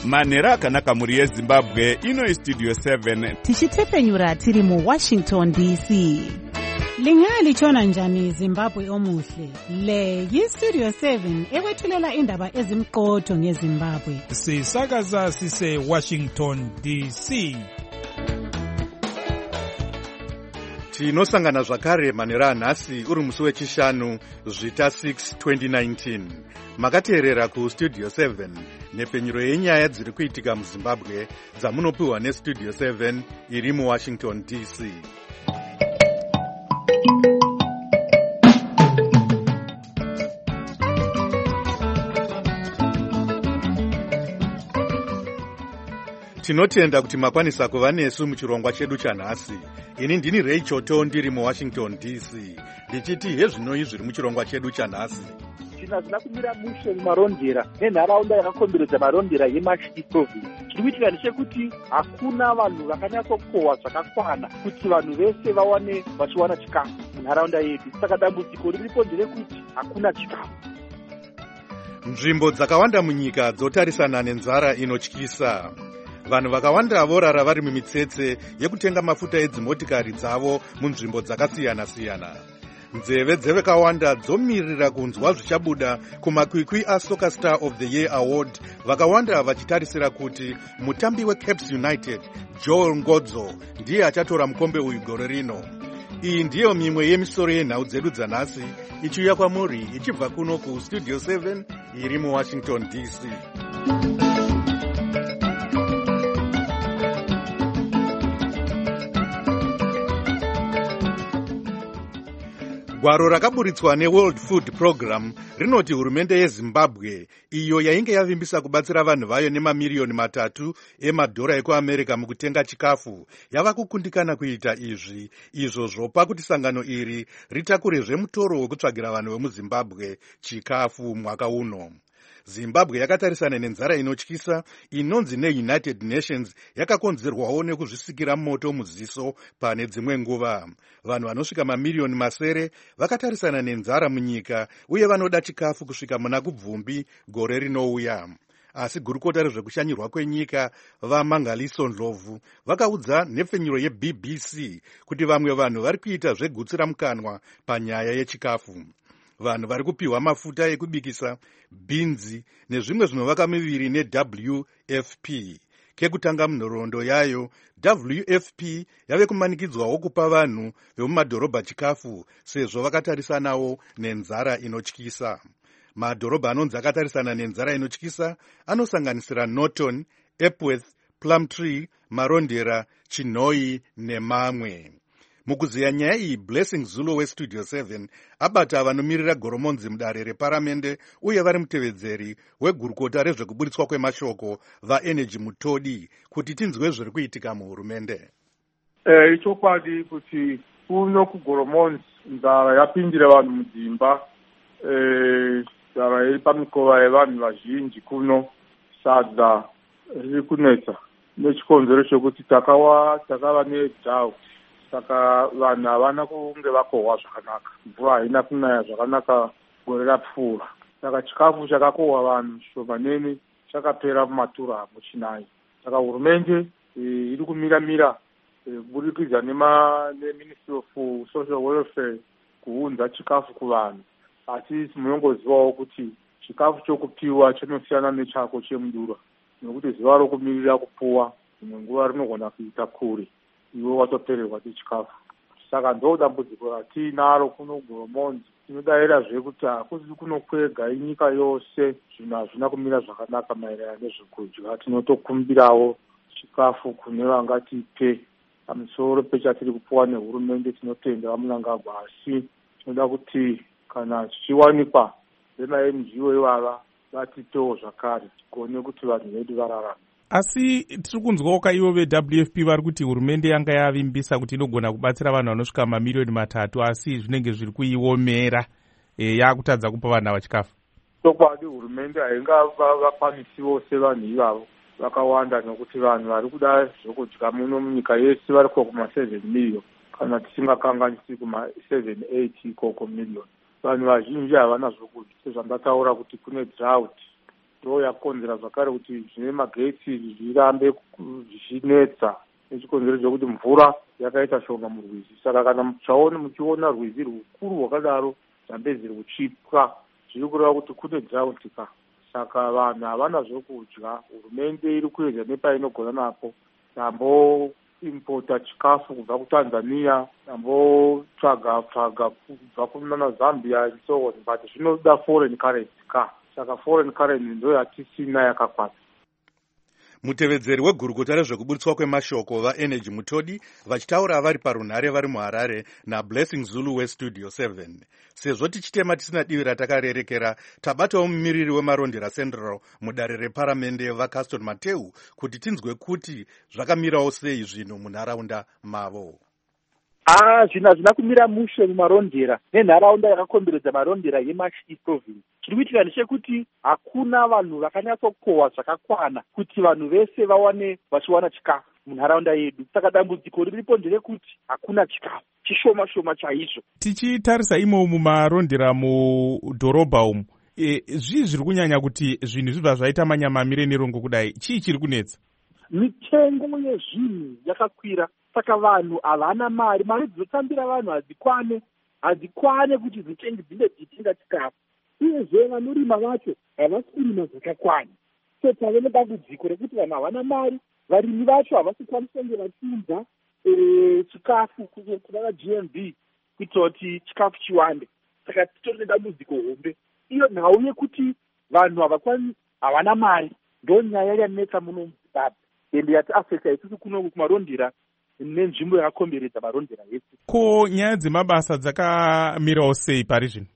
manhero akanaka muri yezimbabwe. Ino istudio 7 tichitefenyura tiri muWashington DC. Lingalitshona njani Zimbabwe omuhle? Le yistudio 7 ekwethulela indaba ezimqotho ngeZimbabwe. Sisakaza sise Washington DC. Tinosangana zvakare manhero anhasi uri musi wechishanu zvita 6 2019. Makateerera kustudio 7 nhepfenyuro yenyaya dziri kuitika muZimbabwe dzamunopiwa nestudio 7 iri muWashington DC. Tinotenda kuti makwanisa kuva nesu muchirongwa chedu chanhasi. Ini ndini Ray Choto ndiri muWashington DC. Ndichiti hezvinoi zviri muchirongwa chedu chanhasi. Tinazvina kumira mushe marondera nenharaunda yakakomberedza marondera yeMashiti province. Chiri kuitika ndechekuti hakuna vanhu vakanyatsokohwa zvakakwana kuti vanhu vese vachiwana chikafu munharaunda yedu. Saka dambudziko riripo nderekuti hakuna chikafu. Nzvimbo dzakawanda munyika dzotarisana nenzara inotyisa. Vanhu vakawanda vorara vari mumitsetse yekutenga mafuta edzimotikari dzavo munzvimbo dzakasiyana-siyana. Nzeve dzevakawanda dzomirira kunzwa zvichabuda kumakwikwi aSoccer Star of the Year Award, vakawanda vachitarisira kuti mutambi weCaps United Joel Ngodzo ndiye achatora mukombe uyu gore rino. Iyi ndiyo mimwe yemisoro yenhau dzedu dzanhasi ichiuya kwamuri ichibva kuno kustudio 7 iri muWashington DC. Gwaro rakaburitswa neWorld Food Program rinoti hurumende yeZimbabwe, iyo yainge yavimbisa kubatsira vanhu vayo nemamiliyoni 3 emadhora ekuAmerica mukutenga chikafu, yava kukundikana kuita izvo zvopa kuti sangano iri ritakurezve mutoro wekutsvagira vanhu vemuZimbabwe chikafu mwaka uno. Zimbabwe yakatarisana nenzara inotyisa inonzi neUnited Nations yakakonzerwawo nekuzvisikira moto muziso pane dzimwe nguva. Vanhu vanosvika mamiliyoni masere vakatarisana nenzara munyika uye vanoda chikafu kusvika muna kubvumbi gore rinouya. Asi gurukota rezvekushanyirwa kwenyika vaMangaliso Ndlovu vakaudza nhepfenyuro yeBBC kuti vamwe vanhu vari kuita zvegutsira mukanwa panyaya yechikafu. Vanhu vari kupiwa mafuta ekubikisa, bhinzi nezvimwe zvinovaka miviri neWFP. Kekutanga munhoroondo yayo, WFP yave kumanikidzwawo kupa vanhu vemumadhorobha chikafu sezvo vakatarisanawo nenzara inotyisa. Madhorobha anonzi akatarisana nenzara inotyisa anosanganisira Norton, Epworth, Plumtree, Marondera, Chinhoyi nemamwe. Mukuziya nyaya iyi, Blessing Zulu westudio 7 abata vanomiririra goromonzi mudare reparamende uye vari mutevedzeri wegurukota rezvekuburitswa kwemashoko vaEnergy Mutodi kuti tinzwe zviri kuitika muhurumende. Ichokwadi kuti kuno kugoromonzi nzara yapindira vanhu mudzimba, nzara iri pamikova yevanhu vazhinji kuno, sadza riri kunetsa nechikonzero chokuti takava nedrought. Saka vanhu havana kunge vakohwa zvakanaka, mvura haina kunaya zvakanaka gore rapfuura. Saka chikafu chakakohwa vanhu shomanene chakapera mumatura muchinai. Saka hurumende iri kumira kuburikidza neMinistry of Social Welfare kuunza chikafu kuvanhu. Asi munongozivawo kuti chikafu chokupiwa chinosiyana nechako chemudura, nekuti zuva rokumirira kupuwa rimwe nguva rinogona kuita kure iwe watopererwa chikafu. Saka ndo dambudziko ratinaro kuno goromonzi. Tinodayirazve kuti hakusi kuno kwega, inyika yose zvinhu hazvina kumira zvakanaka maererano nezvekudya. Tinotokumbirawo chikafu kune vangatipe pamusoro pechatiri kupuwa nehurumende. Tinotenda vaMunangagwa, asi tinoda kuti kana chichiwanikwa vemaNGO ivava vatipewo zvakare tikone kuti vanhu vedu vararame. Asi tiri kunzwawo kaivo veWFP vari kuti hurumende yanga yavimbisa kuti inogona kubatsira vanhu vanosvika mamiliyoni 3, asi zvinenge zviri kuiomera yakutadza kupa vanhu ava chikafu. Chokwadi hurumende haingavakwanisiwo sevanhu ivavo vakawanda, nokuti vanhu vari kuda zvokudya muno munyika yese vari kuma7 million, kana tisingakanganisi kuma7-8 ikoko million. Vanhu vazhinji havana zvokudya, sezvandataura kuti kune drought. ndo yakonzera zvakare kuti zvine magetsi zvirambe zvichinetsa nechikonzero chekuti mvura yakaita shoma murwizi. Saka kana muchiona rwizi rukuru rwakadaro zambezi riri kuchipwa zviri kureva kuti kune dzautika. Saka vanhu havana zvokudya. Hurumende iri kuedza nepainogona napo tamboimpota chikafu kubva kutanzania, tambotsvaga kubva kunana zambia and so on, but zvinoda foreign currency saka foreign currency ndo yatisina yakakwana. Mutevedzeri wegurukuta rezvekuburitswa kwemashoko vaenergy Mutodi vachitaura vari parunhare vari muHarare naBlessing Zulu weStudio 7. Sezvo tichitema tisina divi ratakarerekera, tabatawo mumiriri wemarondera Central mudare reparamende vaCaston Mateu kuti tinzwe kuti zvakamirawo sei zvinhu munharaunda mavo. Zvinhu hazvina kumira mushe mumarondera nenharaunda yakakomberedza marondera yeMashi province. Chiri kuitika ndechekuti hakuna vanhu vakanyatsokohwa zvakakwana kuti vanhu vese vachiwana chikafu munharaunda yedu. Saka dambudziko riripo nderekuti hakuna chikafu, chishoma chaizvo. Tichitarisa imo mumarondera mudhorobha umu, zvii zviri kunyanya kuti zvinhu zvibva zvaita manyamamire nerongo kudai? Chii chiri kunetsa? Mitengo yezvinhu yakakwira. Saka vanhu havana mari dzinotambira vanhu hadzikwane kuti dzitenga chikafu. Uyezve vanorima vacho havasi kurima zvakakwana. So tave nedambudziko rekuti vanhu havana mari, varimi vacho havasi kwanisa kunge vachiudza chikafu kuna GMB kuitira kuti chikafu chiwande. Saka titori nedambudziko hombe. Iyo nhau yekuti vanhu havana mari ndo nyaya yanetsa muno muZimbabwe ende yatiafekta isusu kuno kumarondera nenzvimbo yakakomberedza marondera yese. Ko nyaya dzemabasa dzakamirawo sei pari zvino?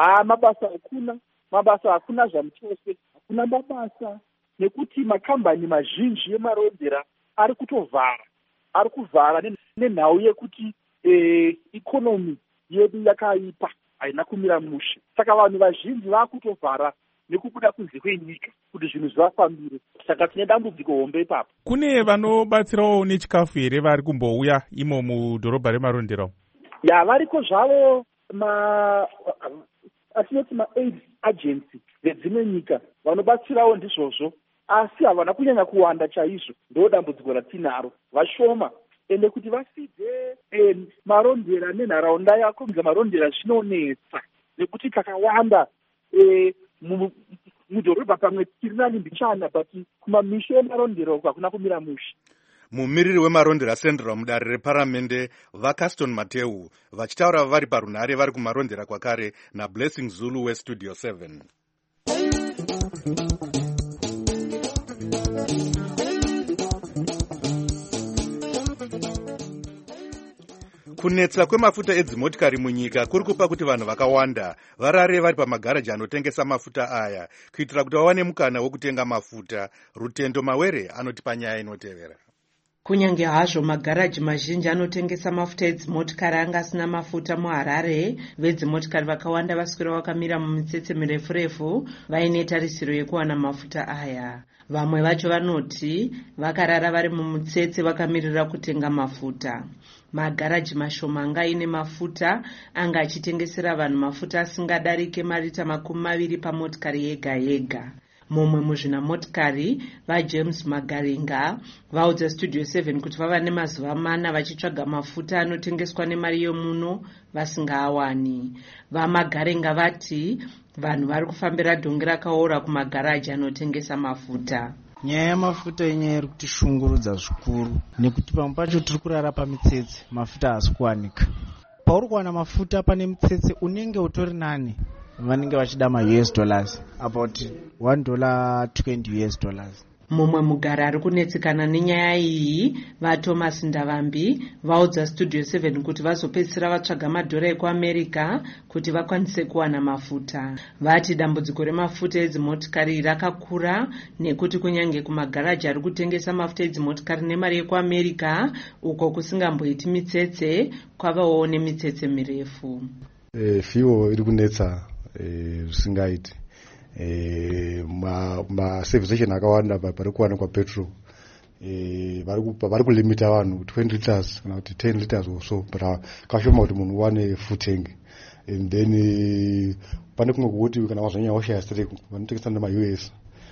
Mabasa hakuna zvamuchose, hakuna mabasa nekuti makambani mazhinji emarondera ari kuvhara nenhau yekuti ikonomi yedu yakaipa, haina kumira mushe. Saka vanhu vazhinji vakutovhara nekubuda kunze kwenyika kuti zvinhu zvivafambire. Saka tine dambudziko hombe ipapo. Kune vanobatsirawo nechikafu here vari kumbouya imo mudhorobha remarondera? Variko zvavo atinoti ma-aid agency vedzimwe nyika vanobatsirawo ndizvozvo, asi havana kunyanya kuwanda chaizvo. Ndo dambudziko ratinaro, vashoma. Ende kuti vasidze marondera nenharaunda yakomberedza marondera zvinonetsa nekuti kakawanda mudhorobha pamwe tiri nani mbichana, but kumamisha emarondera uku hakuna kumira mushe. Mumiriri wemarondera Central mudare reparamende vaCaston Mateu vachitaura vari parunhare vari kumarondera kwakare naBlessing Zulu weStudio 7. Kunetsa kwemafuta edzimotikari munyika kuri kupa kuti vanhu vakawanda varare vari pamagaraji anotengesa mafuta aya kuitira kuti vawane mukana wekutenga mafuta. Rutendo Mawere anotipa nyaya inotevera. Kunyange hazvo magaraji mazhinji anotengesa mafuta edzimotikari anga asina mafuta muHarare, vedzimotikari vakawanda vaswera vakamira mumitsetse mirefu vaine tarisiro yekuwana mafuta aya. Vamwe vacho vanoti vakarara vari mumutsetse vakamirira kutenga mafuta. Magaraji mashoma anga ine mafuta anga achitengesera vanhu mafuta asingadarike marita 20 pamotikari yega yega. Mumwe muzvina motikari vaJames Magaringa vaudza Studio 7 kuti vava nemazuva 4 vachitsvaga mafuta anotengeswa nemari yomuno vasingaawani. VaMagaringa vati vanhu vari kufambira dhongi rakaora kumagaraji anotengesa mafuta. Nyaya yamafuta inyaya iri kutishungurudza zvikuru nekuti pamwe pacho tiri kurara pamitsetse, mafuta haasi kuwanika. Pauri kuwana mafuta pane mutsetse unenge utori nani, vanenge vachida $US about $1.20. Mumwe mugara ari kunetsekana nenyaya iyi vaThomas Ndavambi vaudza Studio 7 kuti vazopedzisira vatsvaga madhora ekuAmerica kuti vakwanise kuwana mafuta. Vati dambudziko remafuta edzimotikari rakakura nekuti kunyange kumagaraji ari kutengesa mafuta edzimotikari nemari yekuAmerica uko kusingamboiti mitsetse kwavawo nemitsetse mirefu. Fiwo iri kunetsa zvisingaiti. Maservice akawanda pari kuwanikwa petrol vari kulimita vanhu 20 liters kana kuti 10 liters or so, but kashoma kuti munhu uwane full tank. And then pane kumwe kuti kana wazvanya washaya strike vanotengesa nema US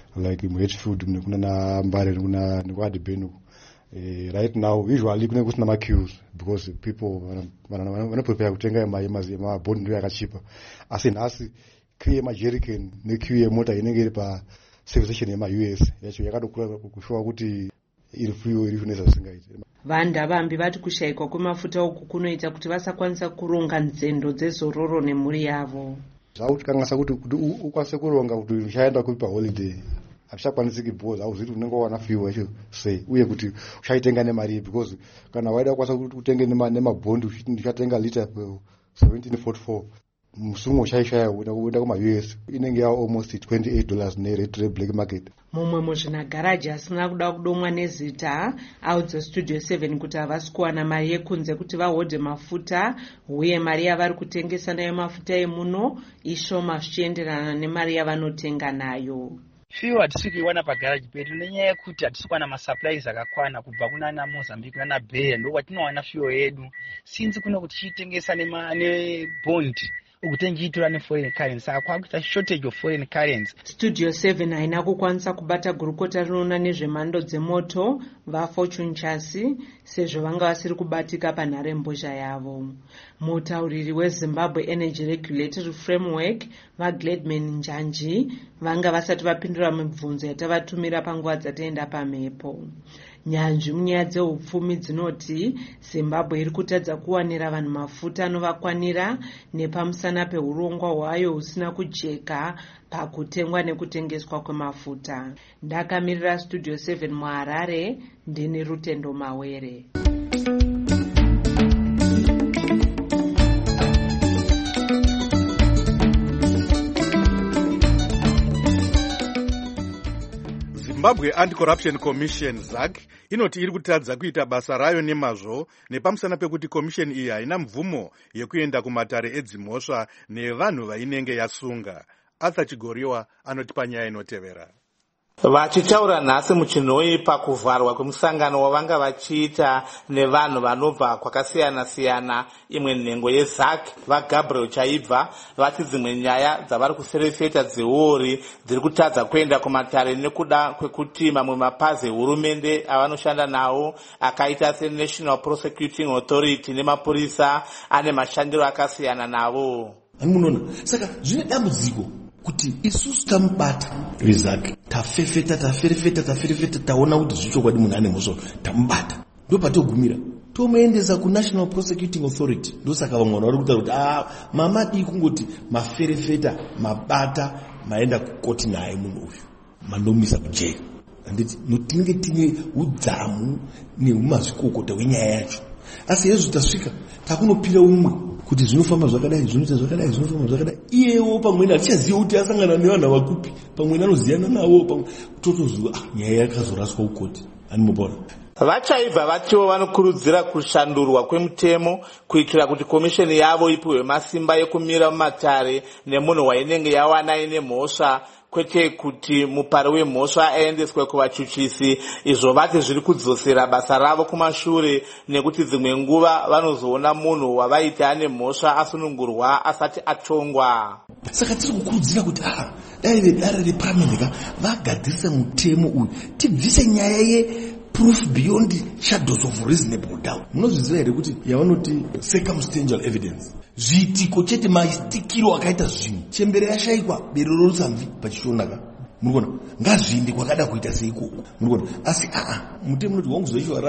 like muHatfield kuna Mbare nekwaDurban. Right now usually kune kusina queues because people vanoprepare kutenga mabhondi ndo yakachipa, asi nhasi queue yemajerrycan nequeue yemota inenge iri paservice station yemaUS yacho yakadokura kushowa kuti iri free iri kunesa zvisingaiti. Vandavambi vati kushayikwa kwemafuta uku kunoita kuti vasakwanisa kuronga nzendo dzezororo nemhuri yavo. Zvautikangasa kuti ukwanise kuronga kuti uchaenda kupi paholiday hazvichakwanisiki because hauzivi unenge wawana fuel yacho sei uye kuti uchaitenga nemari because kana waida kukwanisa kuti utenge nemabhondi uchatenga lita 1744 musungu uchaishaya uenda kumaUS inenge yava almost $28 nerate reblack market. Mumwe muzvinagaraji asina kuda kudomwa nezita audza Studio 7 kuti havasi kuwana mari yekunze kuti vahodhe mafuta uye mari yavari kutengesa nayo mafuta emuno ishoma zvichienderana nemari yavanotenga nayo. Fuel hatisi kuiwana pagaraji pedu nenyaya yekuti hatisi kuwana masupplies akakwana kubva kuna Mozambique nana Beya, ndo kwatinowana fuel yedu. Since kuno kuti tichitengesa nebond ukuti njiitora neforeign currency saka kwakuita shortage of foreign currency. Studio 7 haina kukwanisa kubata gurukota rinoona nezvemhando dzemoto vaFortune Chassis sezvo vanga vasiri kubatika panharembozha yavo. Mutauriri weZimbabwe Energy Regulatory Framework vaGladman Njanji vanga vasati vapindura mibvunzo yatavatumira panguva dzataenda pamhepo. Nyanzvi munyaya dzeupfumi dzinoti Zimbabwe iri kutadza kuwanira vanhu mafuta anovakwanira nepamusana peurongwa hwayo husina kujeka pakutengwa nekutengeswa kwemafuta. Ndakamirira Studio 7 muHarare, ndini Rutendo Mawere. Zimbabwe Anti-Corruption Commission ZAC inoti iri kutadza kuita basa rayo nemazvo nepamusana pekuti commission iyi haina mvumo yekuenda kumatare edzimhosva nevanhu vainenge yasunga. Arthur Chigoriwa anotipa nyaya inotevera. Vachitaura nhasi muchinhoi pakuvharwa kwemusangano wavanga vachiita nevanhu vanobva kwakasiyana-siyana imwe nhengo yeZAC vaGabriel Chaibva vati dzimwe nyaya dzavari kuserefeta dzeori dziri kutadza kuenda kumatare nekuda kwekuti mamwe mapazi ehurumende avanoshanda nawo akaita seNational Prosecuting Authority nemapurisa ane mashandiro akasiyana navo. Munoona saka zvine dambudziko kuti isusu tamubata reZAC taferefeta taona kuti zvichokwadi munhu ane mhosva tamubata ndopatogumira tomuendesa kuNational Prosecuting Authority. Ndosaka vamwe vari kutaura kuti mamadi kungoti maferefeta mabata maenda kukoti naye munhu uyu mandomisa kujeka. Anditi tinenge tine udzamu neumazvikokota hwenyaya yacho, asi hezvo tasvika takunopira umwe kuti zvinofamba zvakadai zvinoita zvakadai zvinofamba zvakadai iyewo pamweni achiziva kuti asangana nevanhu avakupi pamweni anoziyana navo pamwe totoziva nyaya yakazoraswa ukoti animobora. Vachaibva vatiwo vanokurudzira kushandurwa kwemutemo kuitira kuti komisheni yavo ipiwe masimba ekumira mumatare nemunhu wainenge yawana ine mhosva kwete kuti mupari wemhosva aendeswe kuvachuchisi. Izvo vati zviri kudzosera basa ravo kumashure nekuti dzimwe nguva vanozoona munhu wavaita ane mhosva asunungurwa asati atongwa. Saka tiri kukurudzira kuti dai vedare reparamendi vagadzirisa mutemo uyu tibvise nyaya ye proof beyond shadows of reasonable doubt. Munozviziva here kuti yavanoti circumstantial evidence, zviitiko chete maitikiro akaita zvinhu, chembere yashayikwa berero rusamvi pachishonaka. Murikuona ngazviinde kwakada kuita seiko. Murikuona asi mutemo unoti wanguzoiswa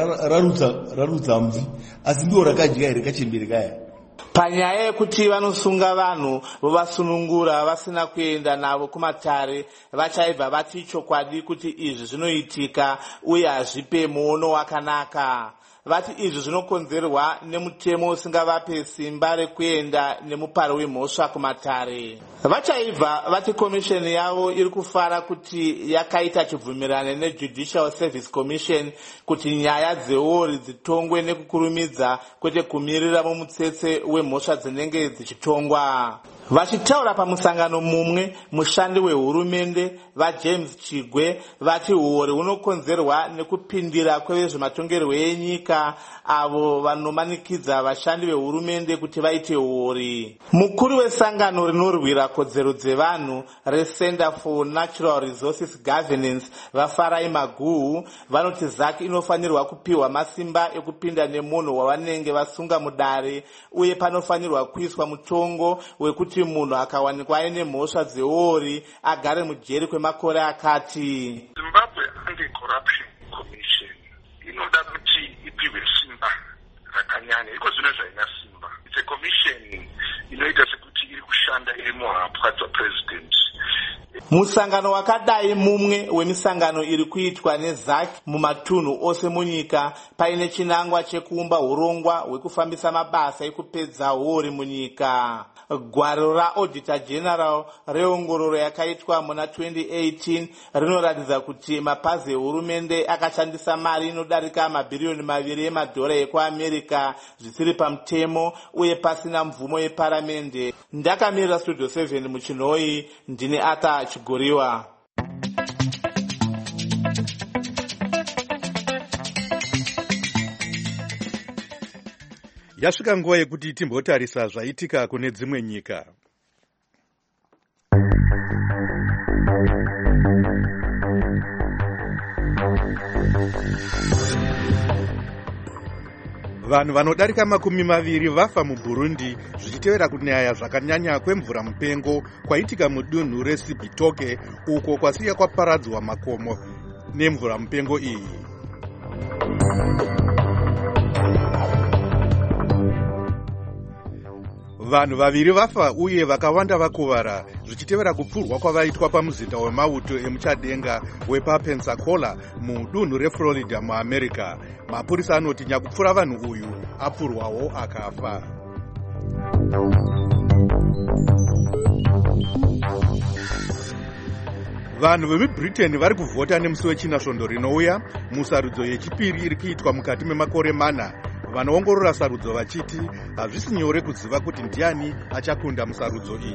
rarutsa mvi asi ndiwo rakadya here kachembere kaya. Panyaya yekuti vanosunga vanhu vovasunungura vasina kuenda navo kumatare, vachaibva vati chokwadi kuti izvi zvinoitika uye hazvipe muono wakanaka. Vati izvi zvinokonzerwa nemutemo usingavape simba rekuenda nemuparo wemhosva kumatare. Vachaibva vati komisheni yavo iri kufara kuti yakaita chibvumirano neJudicial Service Commission kuti nyaya dzeori dzitongwe nekukurumidza kwete kumirira mumutsetse wemhosva dzinenge dzichitongwa. Vachitaura pamusangano mumwe, mushandi wehurumende vaJames Chigwe vati huori hunokonzerwa nekupindira kwevezvematongerwo enyika kutenga avo vanomanikidza vashandi vehurumende kuti vaite uri. Mukuru wesangano rinorwira kodzero dzevanhu reCenter for Natural Resources Governance vaFarai Maguhu vanoti ZAC inofanirwa kupiwa masimba ekupinda nemunhu wavanenge vasunga mudare, uye panofanirwa kuiswa mutongo wekuti munhu akawanikwa aine mhosva dzeori agare mujeri kwemakore akati. Zimbabwe Anti-Corruption Commission inoda kuti ipiwe simba rakanyanya, iko zvino zvaina simba. It's a commission inoita sekuti iri kushanda iri muhapwa dzapresident. Musangano wakadai mumwe wemisangano iri kuitwa neZAC mumatunhu ose munyika paine chinangwa chekuumba urongwa hwekufambisa mabasa ekupedza hori munyika. Gwaro raAuditor General reongororo yakaitwa muna 2018 rinoratidza kuti mapazi ehurumende akashandisa mari inodarika mabhiriyoni 2 emadhora ekuAmerica zvisiri pamutemo uye pasina mvumo yeparamende. Ndakamirira Studio 7 muchinhoi, ndine Arthur Chigoriwa. Yasvika nguva yekuti timbotarisa zvaitika kune dzimwe nyika. Vanhu vanodarika 20 vafa muBurundi zvichitevera kunyaya zvakanyanya kwemvura mupengo kwaitika mudunhu reCibitoke, uko kwasiya kwaparadzwa makomo nemvura mupengo iyi. Vanhu 2 vafa uye vakawanda vakuvara zvichitevera kupfurwa kwavaitwa pamuzinda wemauto emuchadenga wepaPensacola mudunhu reFlorida muAmerica. Mapurisa anoti nyakupfura vanhu uyu apfurwawo akafa. Vanhu vemuBritain vari kuvhota nemusi wechinasvondo rinouya musarudzo yechipiri iri kuitwa mukati memakore 4. Vanoongorora sarudzo vachiti hazvisi nyore kuziva kuti ndiani achakunda musarudzo iyi.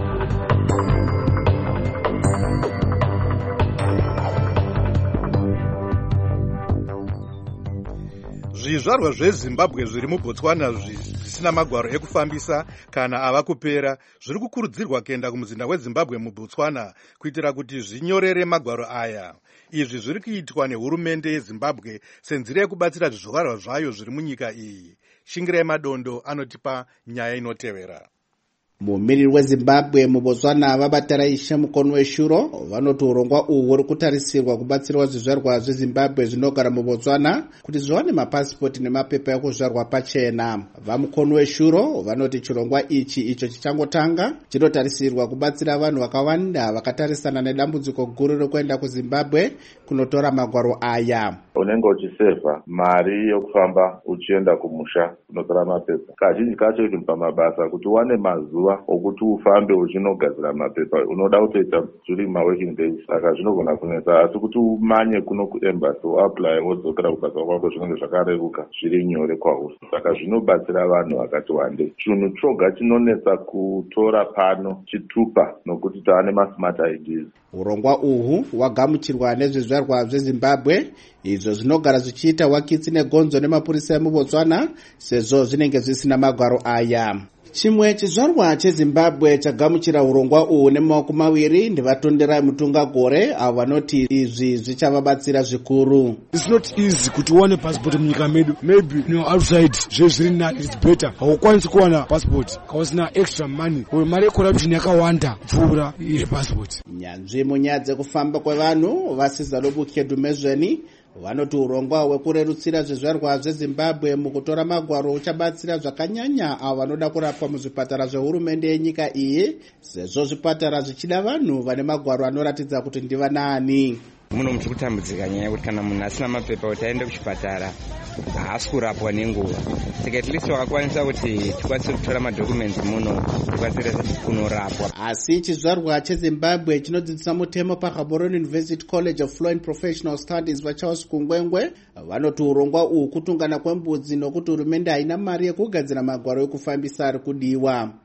Zvizvarwa zveZimbabwe zviri muBotswana zvisina magwaro ekufambisa kana ava kupera zviri kukurudzirwa kuenda kumuzinda weZimbabwe muBotswana kuitira kuti zvinyorere magwaro aya. Izvi zviri kuitwa nehurumende yeZimbabwe senzira yekubatsira zvizvarwa zvayo zviri munyika iyi. Shingirai Madondo anotipa nyaya inotevera. Mumiriri weZimbabwe muBotswana vabataraisha mukono weshuro vanoti urongwa uhu uri kutarisirwa kubatsirwa zvizvarwa zveZimbabwe zvinogara muBotswana kuti zviwane mapasipoti nemapepa ekuzvarwa pachena. Vamukono weshuro vanoti chirongwa ichi icho chichangotanga chinotarisirwa kubatsira vanhu vakawanda vakatarisana nedambudziko guru rekuenda kuZimbabwe kunotora magwaro aya. Unenge uchisevha mari yokufamba uchienda kumusha kunotora mapepa. Kazhinji kacho iri pamabasa kuti uwane mazuva okuti ufambe uchinogadzira mapepa unoda kutoita zviri maworking days, saka zvinogona kunetsa. Asi kuti umanye kuno kuembassy uapply wodzokera kubasa kwako zvinenge zvakareruka, zviri nyore kwauri. Saka zvinobatsira vanhu vakati wande. Chinhu choga chinonetsa kutora pano chitupa nokuti taane masmart IDs. Urongwa uhu wagamuchirwa nezvizvarwa zveZimbabwe izvo zvinogara zvichiita wakitsi negonzo nemapurisa emuBotswana sezvo zvinenge zvisina magwaro aya. Chimwe chizvarwa cheZimbabwe chagamuchira urongwa uhu nemaoko 2 ndivatonderai mutunga gore avo vanoti izvi zvichavabatsira zvikuru. It's not easy kuti uwane passport munyika medu. Maybe outside zvezviri nani it's better. Haukwanisi kuwana passport kausina extra money. Uye mari yecorruption yakawanda pfuura iri passport. Nyanzvi munyaya dzekufamba kwevanhu vasiza Lobukhedu Mezveni vanoti urongwa hwekurerutsira zvizvarwa zveZimbabwe mukutora magwaro uchabatsira zvakanyanya avo vanoda kurapwa muzvipatara zvehurumende yenyika iyi sezvo zvipatara zvichida vanhu vane magwaro anoratidza kuti ndivanani. Muno muchikutambudzika nyaya yekuti kana munhu asina mapepa kuti aende kuchipatara haasi kurapwa nenguva. Saka at least wakakwanisa kuti tikwanise kutora madhokumenti muno tikwanise kunorapwa. Asi chizvarwa cheZimbabwe chinodzidzisa mutemo paGaborone University College of Law and Professional Studies vaCharles Kungwengwe vanoti urongwa uhu kutungana kwembudzi nokuti hurumende haina mari yekugadzira magwaro ekufambisa ari kudiwa.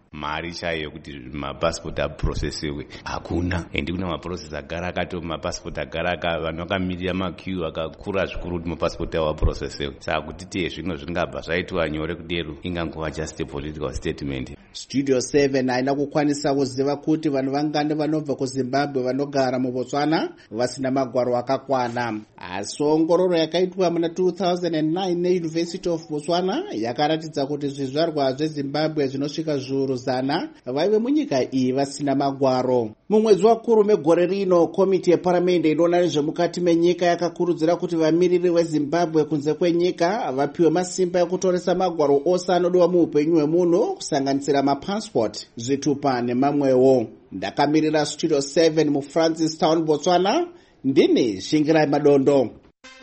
mari chaiyo yekuti mapasipoti aprocesiwe hakuna, endi kuna maprocess agara akato mapasipoti agara vanhu vakamirira maqueue akakura zvikuru kuti mapasipoti avo aprocesiwe. Saka kuti tiye zvino zvingabva zvaitwa nyore kudero ingangova just a political statement. Studio 7 haina kukwanisa kuziva kuti vanhu vangani vanobva kuZimbabwe vanogara muBotswana vasina magwaro akakwana. Asi ongororo yakaitwa muna 2009 neUniversity of Botswana yakaratidza kuti zvizvarwa zveZimbabwe zvinosvika zviuru 100 vaive munyika iyi vasina magwaro. Mumwedzi waKurume gore rino, komiti yeparamende inoona nezvemukati menyika yakakurudzira kuti vamiriri veZimbabwe kunze kwenyika vapiwe masimba ekutoresa magwaro ose anodiwa muupenyu hwemunhu kusanganisira mapassport, zvitupa nemamwewo. Ndakamirira Studio 7 muFrancistown, Botswana, ndini Shingirai Madondo.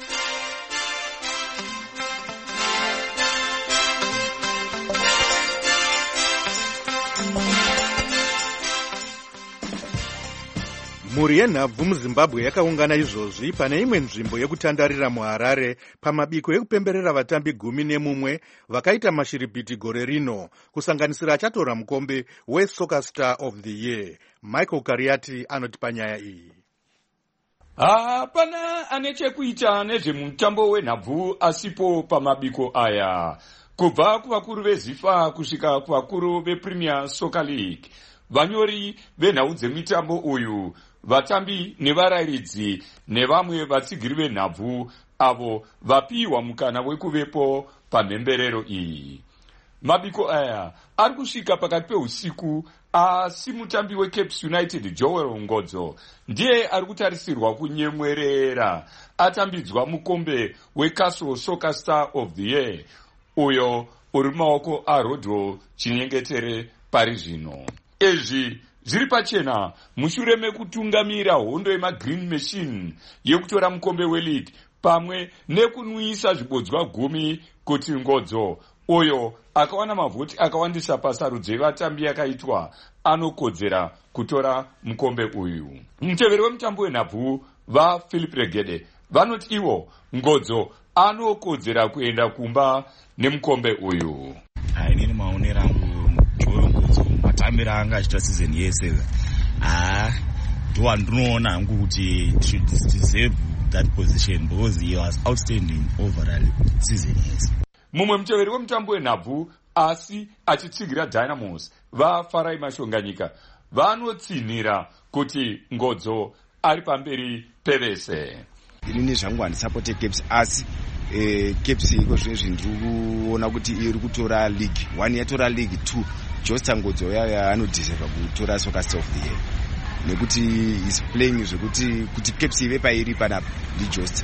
Mhuri yenhabvu muZimbabwe yakaungana izvozvi pane imwe nzvimbo yekutandarira muHarare pamabiko ekupemberera vatambi 11 vakaita mashiripiti gore rino, kusanganisira achatora mukombe weSoccer Star of the Year. Michael Kariati anotipa nyaya iyi. Hapana ane chekuita nezvemutambo wenhabvu asipo pamabiko aya. Kubva kuvakuru veZIFA kusvika kuvakuru vePremier Soccer League, vanyori venhau dzemitambo uyu, vatambi nevarairidzi nevamwe vatsigiri venhabvu avo vapiwa mukana wekuvepo pamhemberero iyi. Mabiko aya ari kusvika pakati peusiku, asi mutambi weCapes United Joel Ngodzo ndiye ari kutarisirwa kunyemwerera atambidzwa mukombe weCastle Soccer Star of the Year, uyo uri mumaoko aRodwo Chinyengetere pari zvino. Izvi zviri pachena mushure mekutungamira hondo yemaGreen Machine yekutora mukombe weLeague pamwe nekunwisa zvibodzwa 10 kuti Ngodzo, uyo akawana mavhoti akawandisa pasarudzo yevatambi yakaitwa, anokodzera kutora mukombe uyu. Muteveri wemutambo wenhabvu vaPhilip Regede vanoti ivo Ngodzo anokodzera kuenda kumba nemukombe uyu. Inini maonero angu Joel Ngodzo matambiro anga achita season yese ndo andinoona hangu kuti should deserve that position because he was outstanding overall season yese. Mumwe muteveri wemutambo wenhabvu asi achitsigira Dynamos vaFarai Mashonganyika vanotsinhira kuti Ngodzo ari pamberi pevese. Inini zvangu handisapote Caps asi Caps iko zvinezvi ndiri kuona kuti iri kutora league 1 yatora league 2 Josta Ngodzo yaya anodeserva kutora Soccer Star of the Year nekuti is playing zvekuti kuti Caps ive pairi panapa ndi Josta.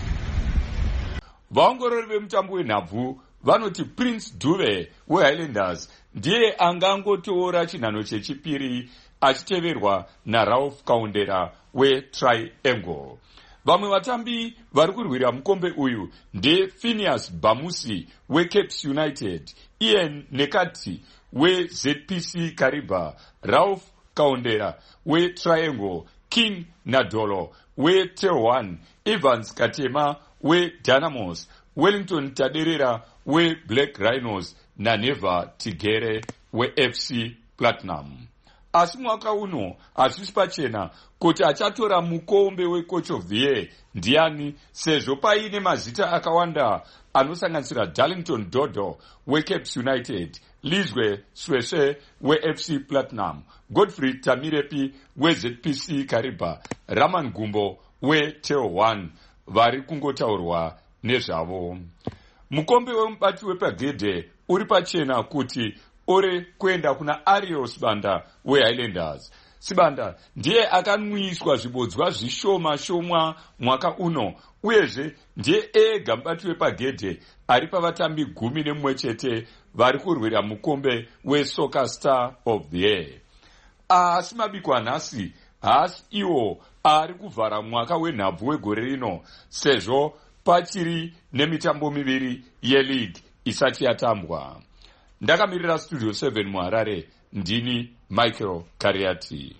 Vaongorori vemutambo wenhabvu vanoti Prince Dube weHighlanders ndiye angangotora chinhano chechipiri achiteverwa naRalph Kaundera weTriangle. Vamwe vatambi vari kurwira mukombe uyu ndePhineas Bamusi weCapes United, Ian Nekati weZPC Kariba, Ralph Kaundera weTriangle, King Nadolo weTel1, Evans Katema weDynamos, Wellington Taderera weBlack Rhinos naNeva Tigere weFC Platinum. Asi mwaka uno hazvisi pachena kuti achatora mukombe weCoach of the Year ndiani, sezvo paine mazita akawanda anosanganisira Darlington Dodo weCapes United, Lizwe Sweswe weFC Platinum, Godfrey Tamirepi weZPC Kariba, Raman Gumbo weTel1 vari kungotaurwa nezvavo. Mukombe wemubati wepagedhe uri pachena kuti uri kuenda kuna Ariel Sibanda weHighlanders. Sibanda ndiye akanwiswa zvibodzwa zvishoma shomwa mwaka uno, uyezve ndiye ega mubati wepagedhe ari pavatambi 11 chete vari kurwira mukombe weSoccer Star of the Year. Asi mabiko anhasi haasi iwo ari kuvhara mwaka wenhabvu wegore rino, sezvo pachiri nemitambo miviri yeLeague isati yatambwa. Ndakamirira Studio 7 muHarare, ndini Michael Kariati.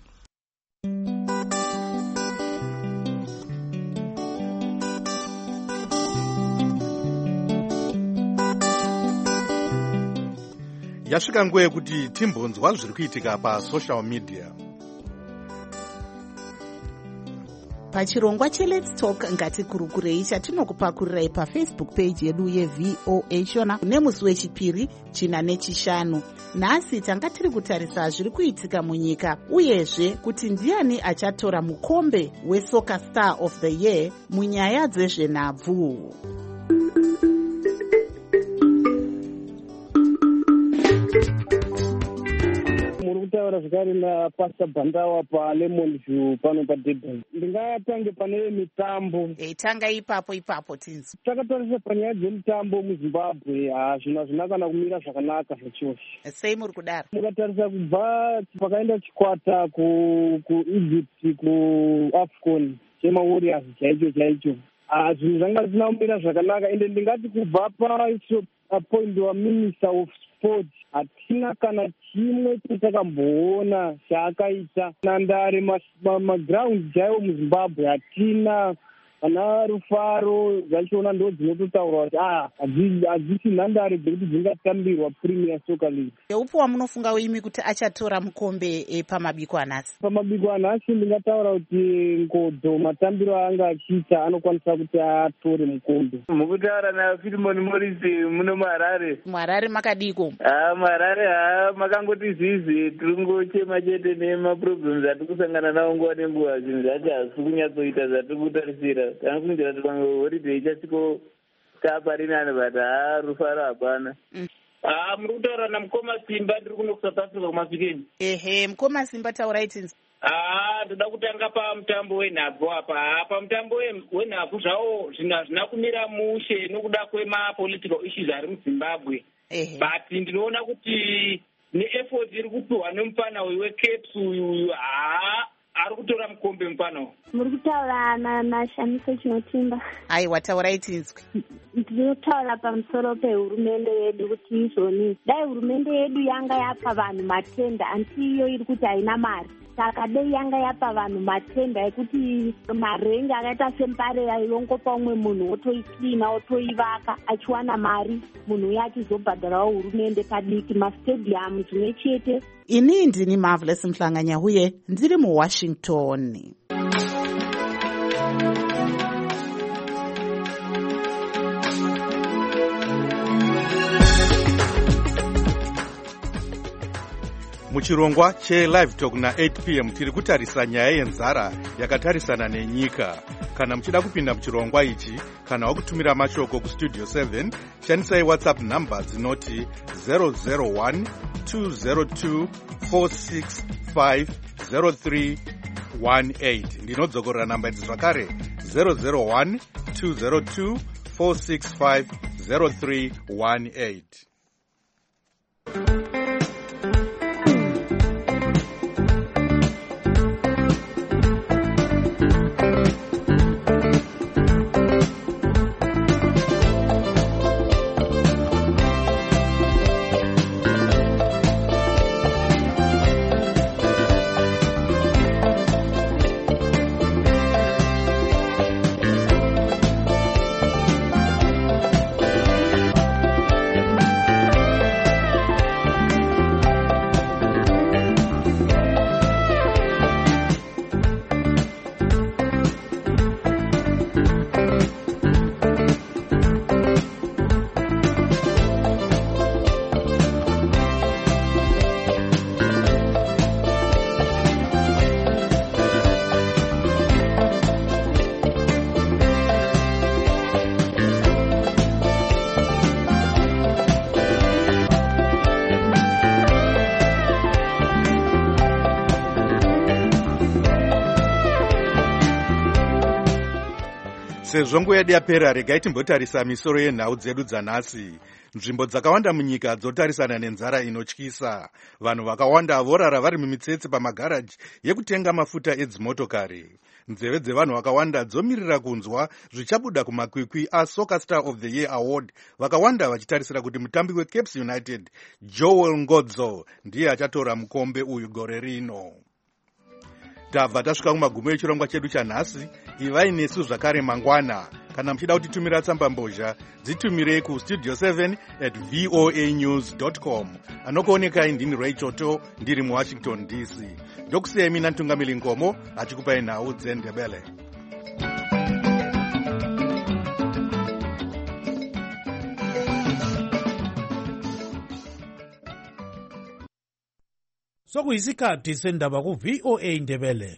yasvika nguva yekuti timbonzwa zviri kuitika pasocial media. Pachirongwa cheLet's Talk ngatikurukurei chatinokupakururai pafacebook page yedu yeVOA Shona nemusi wechipiri china nechishanu. Nhasi tanga tiri kutarisa zviri kuitika munyika uyezve kuti ndiani achatora mukombe weSoccer Star of the Year munyaya dzezvenhabvu. Murikutaura zvakare naPastor Bandawa paLemon View pano paDurban. Ndingatange pane mitambo. Tanga ipapo tinzi. Takatarisa panyaya dzemitambo muZimbabwe, zvinhu hazvina kana kumira zvakanaka zvachose. Sei muri kudaro? Mukatarisa kubva pakaenda chikwata kuEgypt kuAfcon chemaWarriors chaicho. Zvinhu zvanga zvisina kumira zvakanaka ende ndingati kubva point waMinister of Sport hatina kana chimwe chatakamboona chaakaita. Nandare maground chaiwo muZimbabwe hatina. Pana Rufaro zvachiona ndo dzinototaura kuti hadzisi nhandare dzekuti dzingatambirwa Premier Soccer League. Upo wamunofunga imi kuti achatora mukombe pamabiko anhasi? Pamabiko anhasi ndingataura kuti Ngodho matambiro anga achiita anokwanisa kuti atore mukombe. Mukutaura naFilimon Morris muno muHarare. muHarare makadiko? muHarare makangoti zizi tiringochema chete nemaproblems atiri kusangana nawo nguva nenguva. Zvinhu zvacho hazisi kunyatsoita zvatiri kutarisira. Kana kunzira kuti pamwe holiday ichasiko taparinane but Rufaro hapana. Muri kutaura namukoma Simba ndiri kuno kuSouth Africa kumafikeni. Mukoma Simba taurai tinzi. Ndoda kutanga pamutambo wenhabvu apa. Pamutambo wenhabvu zvawo zvinhu hazvina kumira mushe nokuda kwemapolitical issues ari muZimbabwe. But ndinoona kuti neeffort iri kupiwa nemufana uyu weCaps uyu ari kutora mukombe mufana. Muri kutaura naShamisa Chinotimba. Aiwa taurai tinzwi. Ndinotaura pamusoro pehurumende yedu kuti izvoni dai hurumende yedu yanga yapa vanhu matenda anti iyo iri kuti haina mari. Saka dei yanga yapa vanhu matenda ekuti marengi akaita sempare yailongopa umwe munhu otoiklina otoivaka achiwana mari munhu uye achizobhadharawo hurumende padiki mastadium zvimwe chete. Ini ndini Marvelous Mhlanganya huye ndiri muWashington. Muchirongwa cheLive Talk na8 p.m. tiri kutarisa nyaya yenzara yakatarisana nenyika. Kana muchida kupinda muchirongwa ichi kana wakutumira mashoko kustudio 7 shandisai WhatsApp number dzinoti 001 202 465 0318. Ndinodzokorera namba idzi zvakare 001 202 465 0318. Sezvo nguva yedu yapera, regai timbotarisa misoro yenhau dzedu dzanhasi. Nzvimbo dzakawanda munyika dzotarisana nenzara inotyisa. Vanhu vakawanda vorara vari mumitsetse pamagaraji yekutenga mafuta edzimotokari. Nzeve dzevanhu vakawanda dzomirira kunzwa zvichabuda kumakwikwi aSoccer Star of the Year Award, vakawanda vachitarisira kuti mutambi weCaps United Joel Ngodzo ndiye achatora mukombe uyu gore rino. Tabva tasvika kumagumo echirongwa chedu chanhasi. Ivai nesu zvakare mangwana. Kana muchida kutitumira tsambambozha, dzitumire kustudio 7@voanews.com. Anokuonekai ndini Ray Choto, ndiri muWashington DC. Ndokusiyai mina Ntungamili Ngomo achikupai nhau dzeNdebele. Sokuyisikhathi sendaba ku-VOA Ndebele.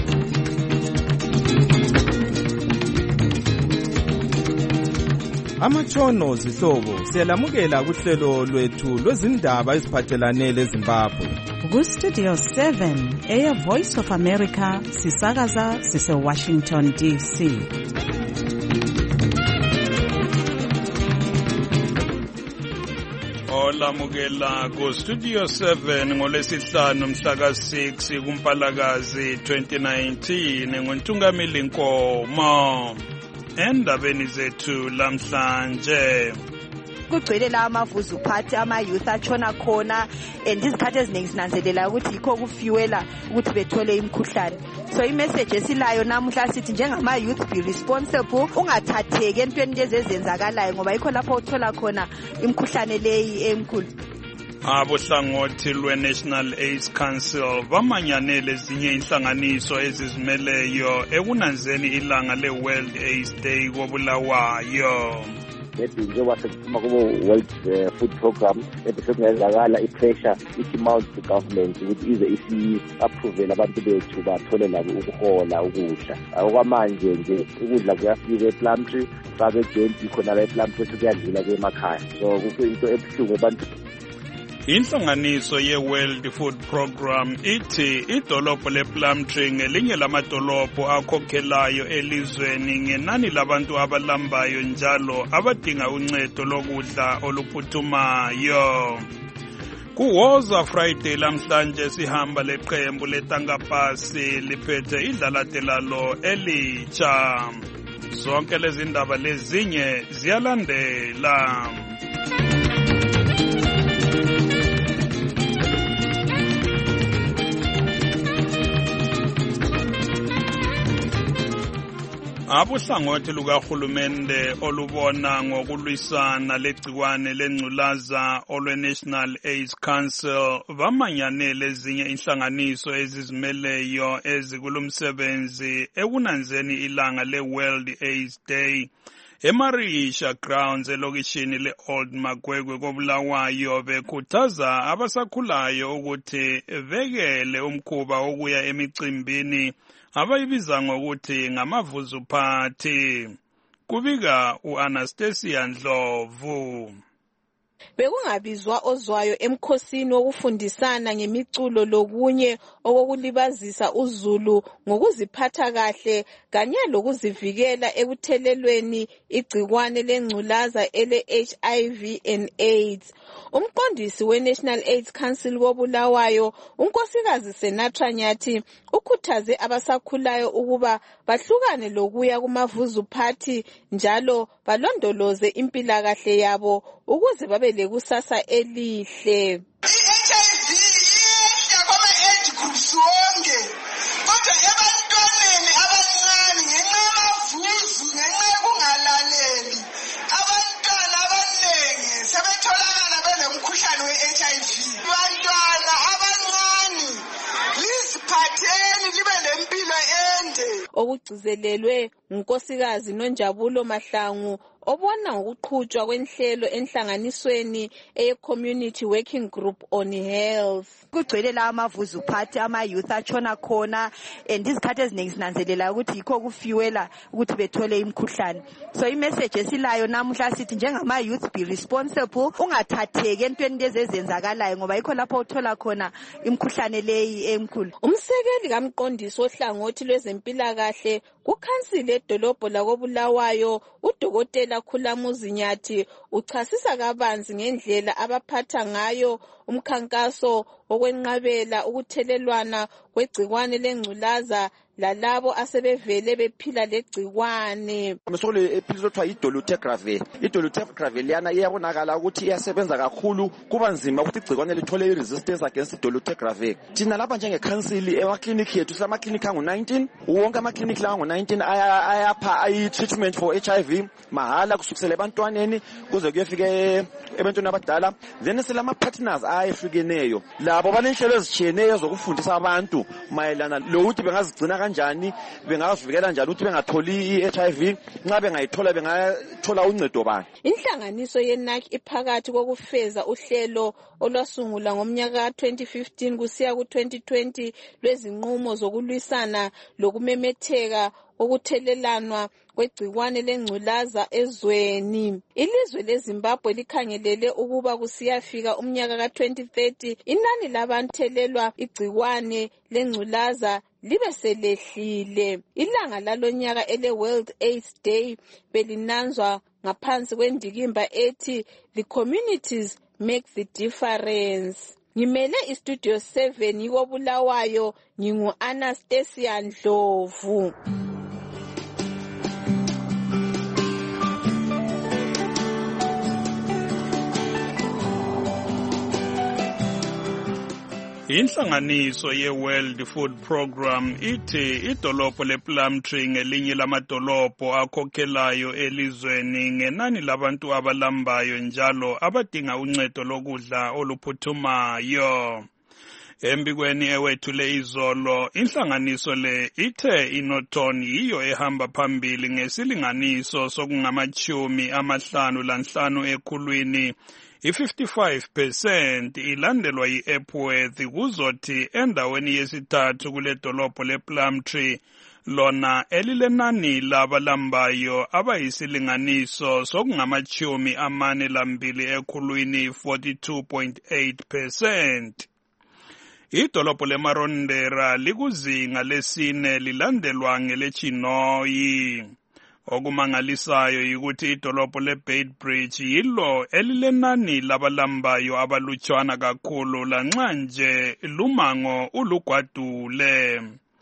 Amatshono zihlobo siyalamukela kuhlelo lwethu lwezindaba eziphathelane leZimbabwe. Ku-Studio 7 Air Voice of America sisakaza sise-Washington DC. Olamukela ku-Studio 7 ngolesihlanu mhla ka-6 kuMpalakazi 2019 nguNtungamili Nkomo. Endabeni zethu lamhlanje kugcwele la amavuzu phathi ama-youth atshona khona and izikhathi eziningi sinanzelela ukuthi yikho kufiwela ukuthi bethole imkhuhlane. So imessage esilayo namuhla sithi njengama-youth be responsible, ungathatheki entweni lezi ezenzakalayo ngoba yikho lapho uthola khona imkhuhlane leyi emkhulu. Abohlangothi lwe-National AIDS Council bamanyanele ezinye inhlanganiso ezizimeleyo ekunanzeni ilanga le-World AIDS Day koBulawayo. njengoba sekuphuma kubo-World Food Program sekungenzakala i-pressure ithi-mount to government ukuthi ize isi-appruvele abantu bethu bathole labo ukuhola ukudla. Okwamanje nje ukudla kuyafika ePlumtree, fake eGenti khona la ePlumtree sekuyadlula emakhaya. So kukho into ebuhlungu abantu. Inhlanganiso ye-World Food Program ithi idolobho lePlumtree ngelinye lamadolobho akhokhelayo elizweni ngenani labantu abalambayo njalo abadinga uncedo lokudla oluphuthumayo. Kuwoza Friday lamhlanje sihamba leqembu leTangapasi liphethe idlalate lalo elitsha. Zonke lezi ndaba lezinye ziyalandela. Abohlangothi lukahulumende olubona ngokulwisana legciwane lengculaza olwe-National AIDS Council bamanyanele ezinye inhlanganiso ezizimeleyo ezikulumsebenzi ekunanzeni ilanga le-World AIDS Day. eMarisha Grounds elokishini le-Old Magwegwe koBulawayo bekhuthaza abasakhulayo ukuthi bekele umkhuba wokuya emicimbini abayibiza ngokuthi ngamavuzu party. Kubika u-Anastasia Ndlovu. Bekungabizwa ozwayo emkhosini wokufundisana ngemiculo lokunye okokulibazisa uZulu ngokuziphatha kahle kanye lokuzivikela ekuthelelweni igcikwane lengculaza ele-HIV and AIDS. Umqondisi we-National AIDS Council koBulawayo, unkosikazi Senatra Nyathi, ukhuthaze abasakhulayo ukuba bahlukane lokuya kumavuzu party njalo balondoloze impilakahle yabo ukuze babe lekusasa elihle. I-HIV iyehla kwama-age groups wonke, kodwa ebantwaneni abancane ngenxa yamavuzu, ngenxa yokungalaleli, abantwana abaningi sebetholakala benomkhuhlane we-HIV. Bantwana abancane liziphatheni libe lempilo ende. Okugcizelelwe unkosikazi Nonjabulo Mahlangu obona ngokuqhutshwa kwenhlelo enhlanganisweni eye-Community Working Group on Health. Kugcwele la amavuzu phathi ama-youth atshona khona and izikhathi eziningi sinanzelela ukuthi yikho kufiwela ukuthi bethole imkhuhlane. So imessage esilayo namuhla sithi njengama-youth be responsible, ungathatheki entweni lezi ezenzakalayo ngoba yikho lapho uthola khona imkhuhlane leyi emkhulu. Umsekeli kamqondisi ohlangothi lwezempilakahle kukhansili edolobho lakoBulawayo uDokotela Khulamuzi Nyathi uchasisa kabanzi ngendlela abaphatha ngayo umkhankaso wokwenqabela ukuthelelwana kwegcikwane lengculaza lalabo asebevele bephila legcikwane. Mesole ephilizwe kuthiwa idolutegravir. Idolutegravir yana iyabonakala ukuthi iyasebenza kakhulu, kuba nzima ukuthi igcikwane lithole i-resistance against idolutegravir. Thina lapha njenge-council emaklinikhi yethu silamaklinikhi angu-19, wonke amaklinikhi la angu-19 ayapha i-treatment for HIV mahala kusukisela ebantwaneni kuze kuyefika ebantwini abadala. Then silama-partners ayehlukeneyo labo banenhlelo ezitshiyeneyo zokufundisa abantu mayelana lokuthi bengazigcina kanjani, bengazivikela njani ukuthi bengatholi i-HIV, nxa bengayithola bengathola uncedo bani. Inhlanganiso ye-NAC iphakathi kokufeza uhlelo olwasungula ngomnyaka 2015 kusiya ku-2020 lwezinqumo zokulwisana lokumemetheka okuthelelana kwegcikwane lengculaza ezweni. Ilizwe leZimbabwe likhangelele ukuba kusiyafika umnyaka ka-2030 inani labantu thelelwa igcikwane lengculaza libe selehlile. Ilanga lalonyaka ele-World AIDS Day belinanzwa ngaphansi kwendikimba ethi The Communities Make the Difference. Ngimele istudio 7 yikoBulawayo, ngingu-Anastasia Ndlovu. Inhlanganiso ye-World Food Program ithi idolobho lePlumtree ngelinye lamadolobho akhokhelayo elizweni ngenani labantu abalambayo njalo abadinga uncedo lokudla oluphuthumayo. Embikweni ewethule izolo, inhlanganiso le ithe iNorton yiyo ehamba phambili ngesilinganiso sokungamachumi-55 ekhulwini. I-55% ilandelwa yi-Epworth kuzothi endaweni yesithathu kule dolobho lePlumtree lona elilenani labalambayo abayisilinganiso sokungamachumi-42 ekhulwini 42.8%. Idolobho leMarondera likuzinga lesine lilandelwa ngelechinoyi. Okumangalisayo yikuthi idolobho leBeitbridge yilo elilenani labalambayo abalutshwana kakhulu lanxa nje lumango ulugwadule.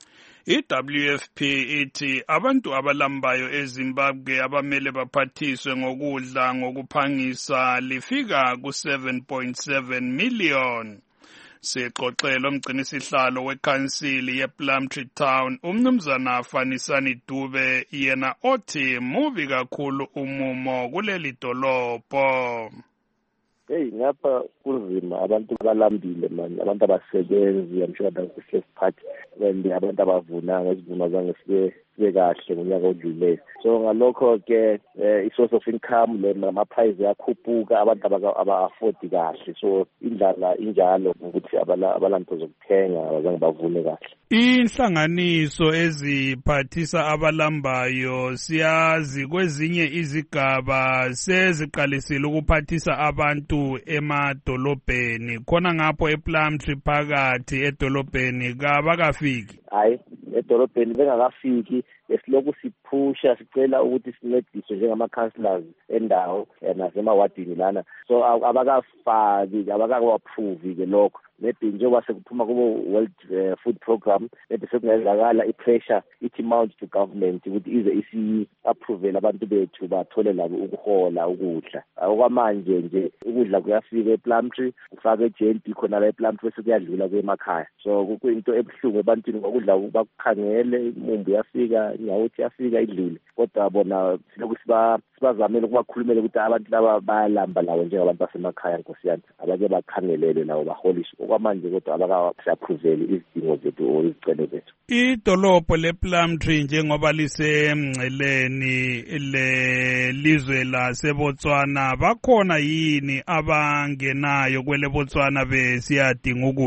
I-WFP ithi abantu abalambayo eZimbabwe abamele baphathiswe ngokudla ngokuphangisa lifika ku-7.7 million. Sixoxela umgcinisihlalo wekhansili yePlumtree Town umnumzana Fanisani Dube yena othi mubi kakhulu umumo kuleli dolobho. Ngapha kunzima, abantu balambile manje, abantu abasebenzi, I'm sure that's the first part, when abantu abavunanga isivuno zange sibe kahle ngonyaka odlulileyo. So ngalokho ke i-source of income le nama-price yakhuphuka, abantu aba-afford kahle, so indlala injalo ukuthi abalanto zokuthenga abazange bavune kahle. Inhlanganiso eziphathisa abalambayo siyazi kwezinye izigaba seziqalisile ukuphathisa abantu emadolobheni, khona ngapho ePlumtree phakathi edolobheni kabakafiki. Hayi, edolobheni bengakafiki, esilokhu siphusha sicela ukuthi sincediswe njengama-councillors endawo nasemawadini lana, so abakafaki, abakaku-approve-ke lokho. Maybe njengoba sekuphuma kubo-World Food Program, maybe sekungenzakala i-pressure ithi mount to government ukuthi ize isi-approve abantu bethu bathole labo ukuhola ukudla. Okwamanje nje ukudla kuyafika ePlumtree, kufaka eJNP khona la ePlumtree bese kuyadlula kwemakhaya. So kuyinto ebuhlungu ebantwini ukudla bakukhangele, imumbu yafika, inyawothi yafika idlule. Kodwa bona silokhu sibazamele ukubakhulumela ukuthi abantu laba bayalamba lawo njengabantu basemakhaya, Nkosi yami, abake bakhangelele lawo baholiswe. Okwamanje kodwa abaka-appruveli izidingo zethu or izicelo zethu. Idolobho lePlumtree njengoba lisemngceleni lelizwe laseBotswana, bakhona yini abangenayo kwele Botswana besiyadinga ukudla?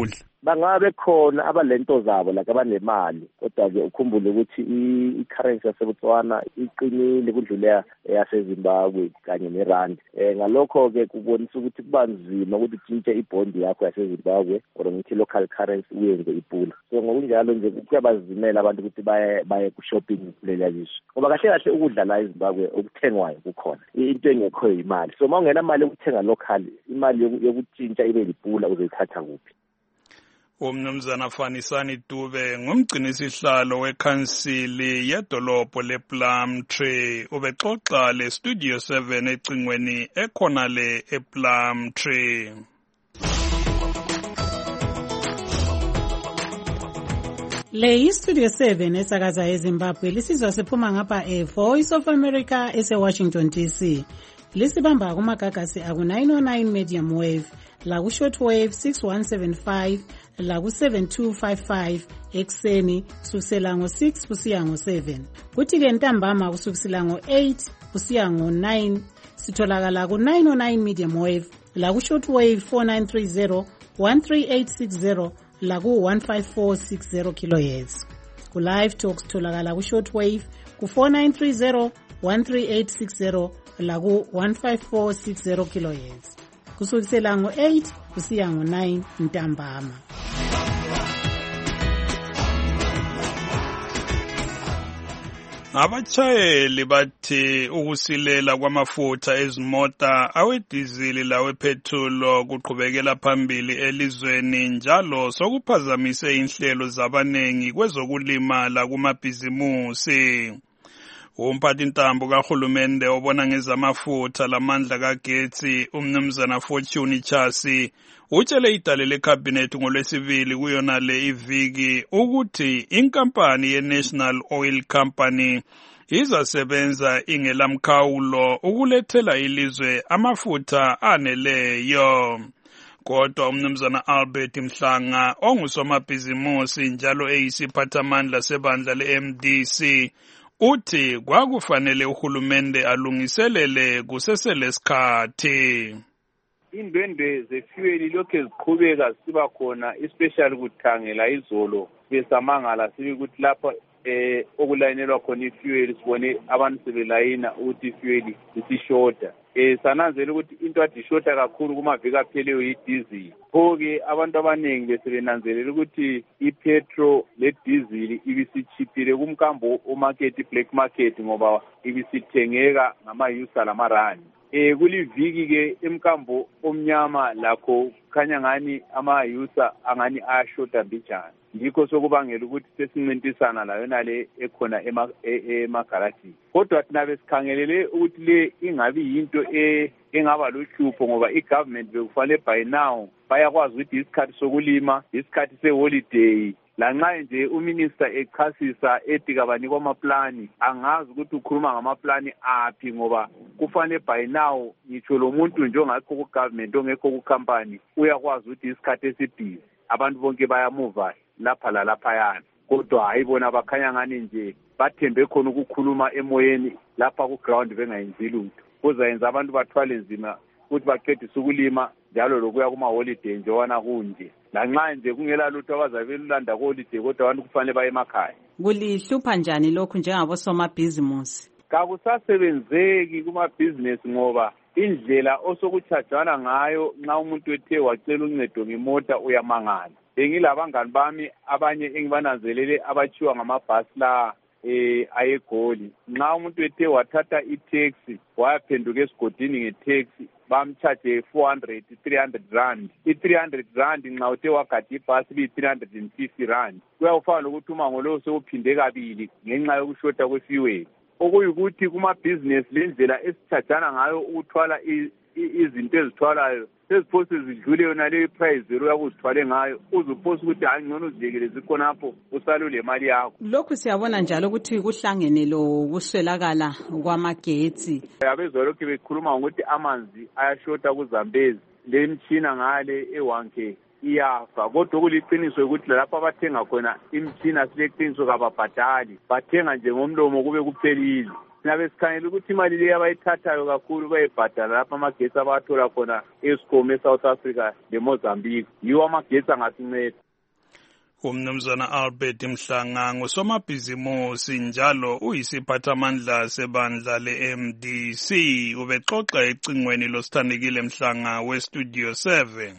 bangabe khona abalento zabo like abanemali kodwa-ke ukhumbule ukuthi i-currency yaseBotswana iqinile kudlule yaseZimbabwe kanye nerandi. Ngalokho-ke kubonisa ukuthi kuba nzima ukuthi utshintshe ibhondi yakho yaseZimbabwe or ngithi local currency uyenze ipula. So ngokunjalo nje kuyabazimela abantu ukuthi baye ku-shopping kulela lizwe ngoba kahle kahle ukudla la eZimbabwe okuthengwayo kukhona into engekho imali. So uma ungena imali yokuthenga local, imali yokutshintsha ibe lipula uzoyithatha kuphi? Umnumzana Fanisani Dube ngumgcinisihlalo wekhansili yedolobho lePlumtree ubexoxa le Studio 7 ecingweni ekhona le ePlumtree. Le yi-Studio 7 esakaza eZimbabwe lisizwa siphuma ngapha Voice of America ese-Washington DC. Lisibamba kumagagasi aku-909 medium wave, laku-shortwave 6175, laku-7255 ekuseni kusukisela ngo-6 kusiya ngo-7. Kuthi-ke ntambama kusukisela ngo-8 kusiya ngo-9 sitholakala ku-909 medium wave, laku-shortwave 4930, 13860, laku-15460 kHz. Ku-live talk sitholakala ku-shortwave ku-4930, 13860, laku-15460 kHz. Kusukisela ngo-8 kusiya ngo-9 ntambama. Abatshayeli bathi ukusilela kwamafutha ezimota awedizili lawepetrol kuqhubekela phambili elizweni njalo sokuphazamise inhlelo zabanengi kwezokulima kumabhizimusi. Umphathintambo kahulumende obona ngezamafutha lamandla kagetsi umnumzana Fortune Chasi utshele idale lekhabhinethi ngoLwesibili kuyona le iviki ukuthi inkampani ye-National Oil Company izasebenza ingelamkhawulo ukulethela ilizwe amafutha aneleyo. Kodwa umnumzana Albert Mhlanga ongusomabhizimusi njalo eyisiphathamandla sebandla le-MDC uthi kwakufanele uhulumende alungiselele kuseselesikhathi. Indwendwe zefuel lokhu ziqhubeka siba khona especially kuthangela izolo besamangala sibe ukuthi lapha okulayinelwa khona ifuel sibone abantu sebelayina ukuthi ifuel isishota. Sananzela ukuthi into ade ishota kakhulu kumaviki apheleyo yidizili. Pho-ke abantu abaningi besebenanzelela ukuthi ipetrol ledizili ibisichiphile kumkambo omarket, black market ngoba ibisithengeka ngama-yusa lamarandi. Kuliviki-ke emkambo omnyama lakho khanya ngani ama-yusa angani ayashota mbijana. Yikho sokubangela ukuthi sesincintisana layona le ekhona emagarajini. Kodwa thina besikhangelele ukuthi le ingabi yinto engaba luhlupho ngoba i-government bekufanele by now bayakwazi ukuthi isikhathi sokulima, isikhathi se-holiday. Lanxa nje uminister echasisa ethi kabanikwa amaplani, angazi ukuthi ukhuluma ngamaplani aphi ngoba kufanele by now ngitsho lo muntu nje ongekho ku-government ongekho ku-company uyakwazi ukuthi isikhathi esibhizi abantu bonke bayamuva lapha lalaphayana. Kodwa hayi bona bakhanya ngani nje bathembe khona ukukhuluma emoyeni lapha ku-ground bengayenzi lutho. Kuzayenza abantu bathwale nzima ukuthi baqedise ukulima njalo lokuya kuma-holiday nje wana kunje. Lanxa nje kungela lutho abazabe belulanda ku-holiday kodwa abantu kufanele baye emakhaya. Kulihlupha njani lokhu njengabosomabhizimusi? Kakusasebenzeki kumabhizinesi ngoba indlela osokutshajana ngayo nxa umuntu ethe wacela uncedo ngemota uyamangala. Bengilabangani bami abanye engibananzelele abachiwa ngamabhasi la ayegoli. Nxa umuntu ethe wathatha itaxi wayaphenduka esigodini ngetaxi bamchaje 400 300 rand. I300 rand nxa uthe wagada ibhasi bi350 rand. Kuyawufana lokuthi umango lo sewuphinde kabili ngenxa yokushota kwefuel. Okuyikuthi kumabhizinesi lendlela esithathana ngayo ukuthwala izinto ezithwalayo seziphosa zidlule yona leyo price zero yakuzithwale ngayo uzuphosa ukuthi hayi ngcono uziyekele zikhonapho usalule imali yakho. Lokhu siyabona njalo ukuthi kuhlangene lo kuswelakala kwamagetsi. Abezwa lokhu bekhuluma ngokuthi amanzi ayashota kuZambezi, le mtshina ngale e1K iyafa. Kodwa kuliqiniso ukuthi lapha abathenga khona imtshina sileqiniso kababhadali, bathenga nje ngomlomo kube kuphelile. Sinabe sikhangela ukuthi imali leyo abayithathayo kakhulu bayibhadala lapha amagetsi abathola khona eScom eSouth Africa leMozambique. Yiwo amagetsi angasinceda. Umnumzana Albert Mhlanga ngusomabhizimusi njalo uyisiphathamandla sebandla le-MDC ubexoxa ecingweni losithandekile Mhlanga weStudio 7.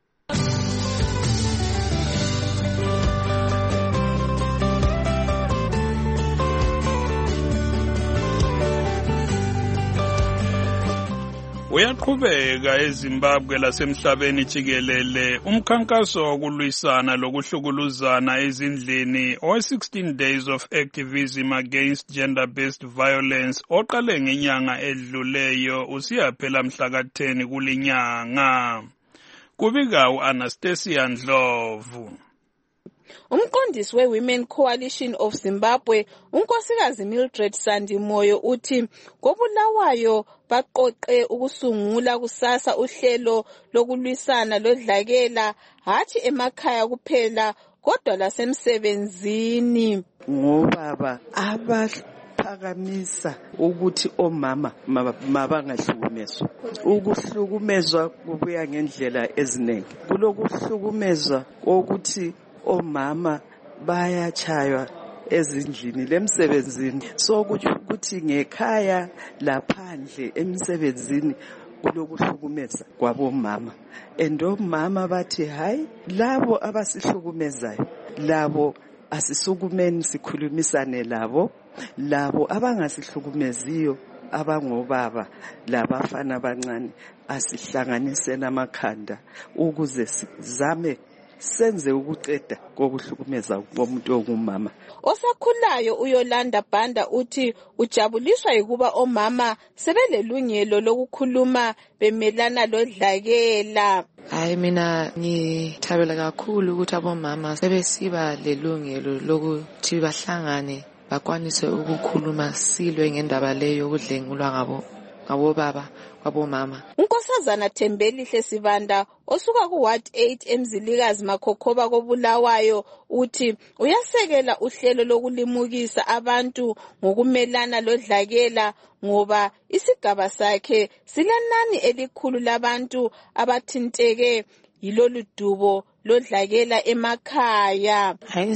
Uyaqhubeka eZimbabwe lasemhlabeni jikelele umkhankaso wokulwisana lokuhlukuluzana ezindlini o16 days of activism against gender-based violence oqale ngenyanga edluleyo usiyaphela mhla ka-10 kulinyanga. Kubika u-Anastasia Ndlovu. Umqondisi we-Women Coalition of Zimbabwe, unkosikazi Mildred Sandimoyo uthi koBulawayo baqoqe ukusungula kusasa uhlelo lokulwisana lodlakela hathi emakhaya kuphela kodwa lasemsebenzini. Ngobaba abaphakamisa ukuthi omama mabangahlukumezwa. Ukuhlukumezwa kubuya ngendlela eziningi. Kulokuhlukumezwa ukuthi omama bayachaywa ezindlini lemsebenzini so ukuthi ngekhaya laphandle emsebenzini kulokuhlukumeza kwabomama omama bathi hayi labo abasihlukumezayo labo asisukumeni sikhulumisane labo abangasihlukumeziyo abangobaba labafana abancane asihlanganise namakhanda ukuze sizame senze ukuqeda kokuhlukumeza komuntu ongumama. Osakhulayo uYolanda Banda uthi ujabuliswa ukuba omama sebelelungelo lokukhuluma bemelana lodlakela. Hayi mina ngithabela kakhulu ukuthi abomama sebesiba lelungelo lokuthi bahlangane bakwanise ukukhuluma silwe ngendaba leyo yokudlengulwa ngabobaba kwabomama. Unkosazana Thembelihle Sibanda osuka kuWard 8 eMzilikazi Makhokhoba koBulawayo uthi uyasekela uhlelo lokulimukisa abantu ngokumelana lodlakela ngoba isigaba sakhe silenani elikhulu labantu abathinteke yilolu dubo lodlakela emakhaya.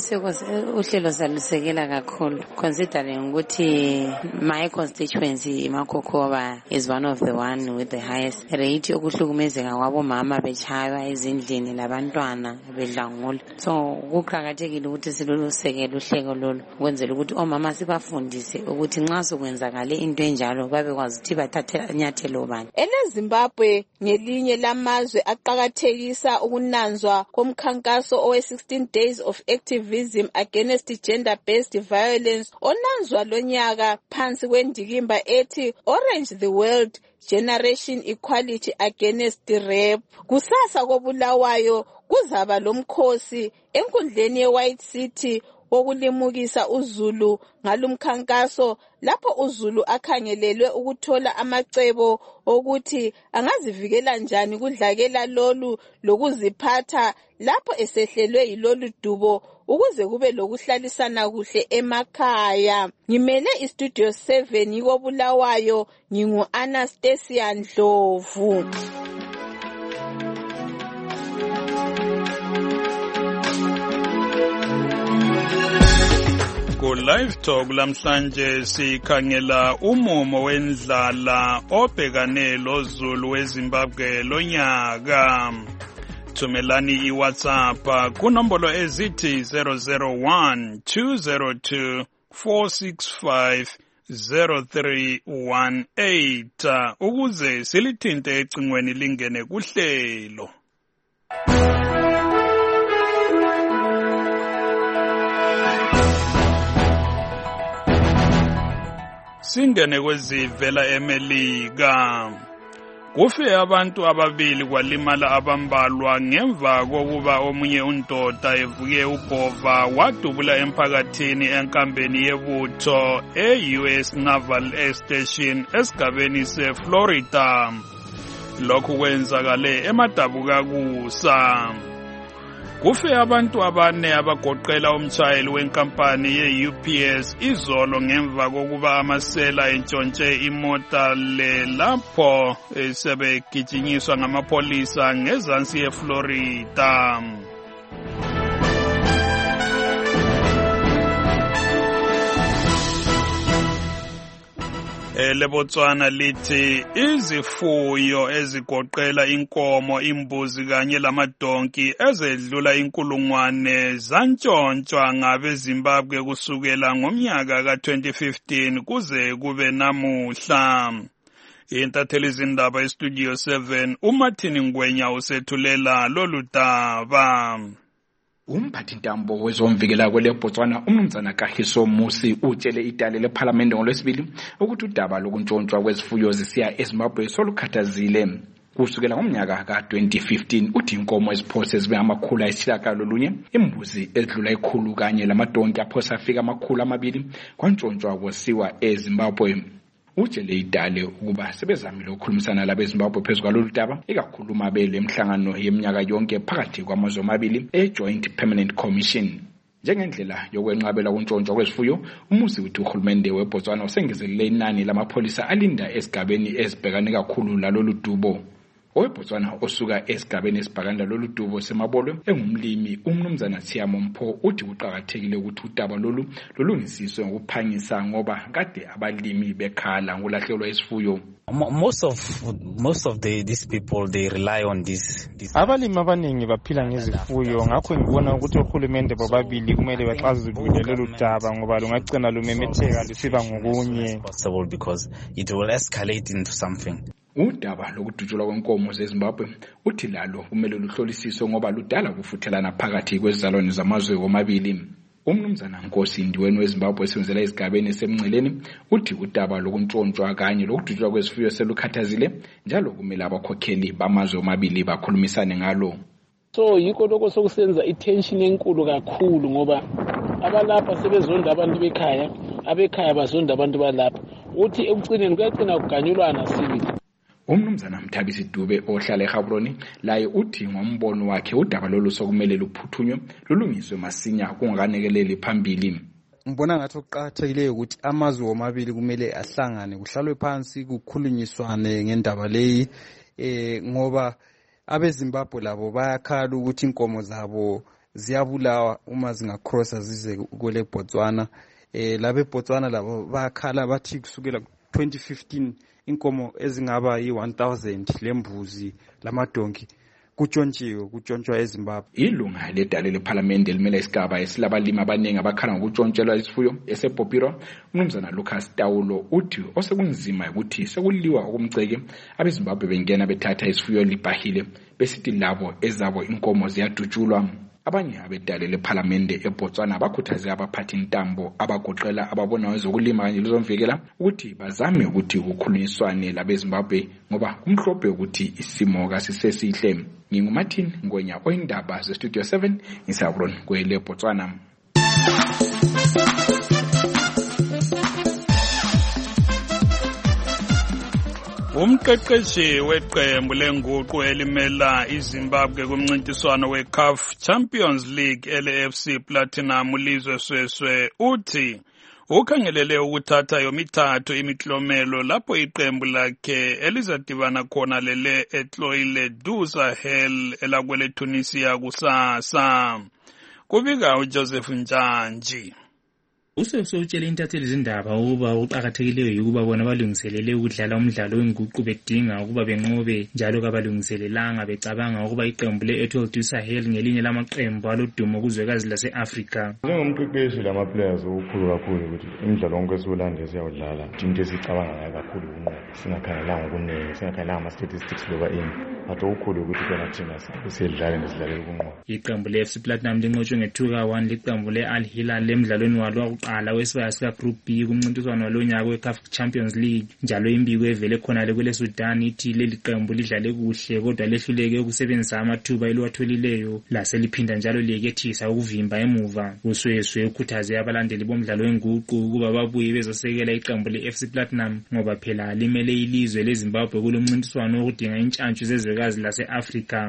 Uhlelo salisekela kakhulu considering ukuthi my constituency Makhokhoba is one of the one with the highest rate yokuhlukumezeka kwabomama bechaywa ezindlini labantwana bedlangula. So kuqhakathekile ukuthi silusekele uhlelo lolu ukwenzela ukuthi omama sibafundise ukuthi nxa sokwenzakale into enjalo babekwazi ukuthi bathathe inyathelo bani. EZimbabwe ngelinye lamazwe aqhakathekisa ukunanzwa komkhankaso owe16 days of activism against gender-based violence onanzwa lonyaka phansi kwendikimba ethi Orange the World Generation Equality Against Rape. Kusasa koBulawayo kuzaba lomkhosi enkundleni yeWhite City wokulimukisa uZulu ngalumkhankaso lapho uZulu akhangelelwe ukuthola amacebo ukuthi angazivikela njani kudlakela lolu lokuziphatha lapho esehlelwe yilolu dubo ukuze kube lokuhlalisana kuhle emakhaya. Ngimele iStudio 7 yikoBulawayo ngingu-Anastasia Ndlovu. Ku-Live Talk lamhlanje sikhangela umumo wendlala obhekane loZulu weZimbabwe lonyaka. Thumelani iWhatsApp kunombolo ezithi 001-202-465-0318 ukuze silithinte ecingweni lingene kuhlelo. Singene kwezivela eMelika. Kufe abantu ababili kwalimala abambalwa ngemva kokuba omunye undoda evuke ubhova wadubula emphakathini enkambeni yebutho e-US Naval Air Station esigabeni seFlorida. Lokhu kwenzakale eMadabukakusa. Kufe abantu abane abagoqela umtshayeli wenkampani ye-UPS izolo ngemva kokuba amasela entshontshe imota lapho sebegijinyiswa ngamapolisa ngezansi yeFlorida. leBotswana lithi izifuyo ezigoqela inkomo, imbuzi kanye lamadonki ezedlula 1,000 zantshontshwa ngabeZimbabwe kusukela ngomnyaka ka-2015 kuze kube namuhla. Intatheli zindaba eStudio 7 uMartin Ngwenya usethulela lolu daba. Umphathintambo wezomvikela kweleBotswana umnumzana Kagiso Musi utshele idale lePhalamende ngolwesibili ukuthi udaba lokuntshontshwa kwezifuyo zisiya eZimbabwe solukhathazile. Kusukela ngomnyaka ka-2015 uthi inkomo eziphose zibe ama900, imbuzi ezidlula 100 kanye lamadonki aphosa afika 200 kwantshontshwa kwasiwa eZimbabwe. Utshele idale ukuba sebezamile ukukhulumisana labeZimbabwe phezu kwalolu daba, ikakhuluma bele emhlangano yeminyaka yonke phakathi kwamazwe amabili eJoint Permanent Commission. Njengendlela yokwenqabela ukuntshontshwa kwezifuyo, umusi uthi uhulumende weBotswana usengezelele inani lamapholisa alinda esigabeni ezibhekane kakhulu lalolu dubo. OweBotswana osuka esigabeni esibhakanda lolu dubo semabolo engumlimi umnumzana Tshiamo Mpho uthi kuqhakathekile ukuthi udaba lolu lulungisiswe ngokuphangisa ngoba kade abalimi bekhala ngolahlelwa isifuyo. Most of these people they rely on this. Abalimi abaningi baphila ngezifuyo, ngakho ngibona ukuthi uhulumende bobabili kumele baxazulule lolu daba ngoba lungagcina lumemetheka lusiba ngokunye. Possible because it will escalate into something. Udaba lokudutshulwa kwenkomo zeZimbabwe uthi lalo kumele luhlolisiswe ngoba ludala ukufuthelana phakathi kwezizalwane zamazwe omabili. Umnumzana Nkosi Ndiweni weZimbabwe esebenzela esigabeni esemngceleni uthi udaba lokuntshontshwa kanye lokudutshulwa kwezifuyo selukhathazile njalo kumele abakhokheli bamazwe omabili bakhulumisane ngalo. So yikho lokho sokusenza itension enkulu kakhulu ngoba abalapha sebezonda abantu bekhaya, abekhaya bazonda abantu balapha. Uthi ekugcineni kuyagcina kuganyulwana sibili. Umnumzana Mthabisi Dube ohlala eGaborone laye uthi ngombono wakhe udaba lolu sokumele luphuthunywe lulungiswe masinya kungakanekeleli phambili. Ngibona ngathi okuqhakathekileyo ukuthi amazwe omabili kumele ahlangane kuhlalwe phansi kukhulunyiswane ngendaba leyi ngoba abeZimbabwe labo bayakhala ukuthi inkomo zabo ziyabulawa uma zingacrossa zize kwele Botswana. LabeBotswana labo bayakhala bathi kusukela 2015 inkomo ezingaba yi-1000 lembuzi lamadonki kutshontshwa eZimbabwe. Ilunga ledale lePhalamende limele isigaba esilabalimi abaningi abakhala ngokuntshontshelwa isifuyo eseBopiro umnumzana Lucas Taulo uthi osekunzima ukuthi sekuliwa okumceke abeZimbabwe bengena bethatha isifuyo libhahile besithi labo ezabo inkomo ziyadutshulwa. Abanye abedale lePhalamende eBotswana bakhuthaze abaphathi intambo abagoqela ababona ezokulima kanye lezomvikela ukuthi bazame ukuthi kukhulunyiswane labeZimbabwe ngoba kumhlophe ukuthi isimo kasisesihle. NginguMartin Ngwenya oyindaba zeStudio 7 ngisabroni kwele Botswana. Umqeqeshi weqembu lenguqu elimela iZimbabwe kumncintiswano weCAF Champions League LAFC Platinum Lizwe Sweswe uthi ukhangelele ukuthatha yomithathu imiklomelo lapho iqembu lakhe elizadibana khona lele eTloile du Sahel elakwele Tunisia kusasa. Kubika uJoseph Njanji. Usutshele intatheli zindaba ukuba uqhakathekileyo ukuba bona balungiselele ukudlala umdlalo wenguqu bedinga ukuba benqobe njalo kabalungiselelanga becabanga ukuba iqembu leEtoile du Sahel ngelinye lamaqembu alodumo kuzwekazi lase-Afrika. Njengomqeqeshi lama-players okukhulu kakhulu ukuthi imidlalo wonke esiwulande siyawudlala into esicabanga ngayo kakhulu unqoba singakhangelanga okunengi singakhangelanga ama-statistics loba ini but okukhulu ukuthi kona thina siyidlale nesidlalele ukunqoba. Iqembu le-FC Platinum linqotshwe nge-2-1 liqembu le-Al Hilal lemdlalweni walo qala wesibaya sika Group B kumncintiswano walonyaka weCAF Champions League. Njalo imbiko evele khona kwele Sudan ithi leli qembu lidlale kuhle kodwa lehluleke ukusebenzisa amathuba eliwatholileyo laseliphinda njalo liyekethisa ukuvimba emuva. Usweswe ukhuthaze abalandeli bomdlalo wenguqu ukuba babuye bezosekela iqembu leFC Platinum ngoba phela limele ilizwe leZimbabwe kulomncintiswano okudinga intshantshu zezwekazi lase-Afrika.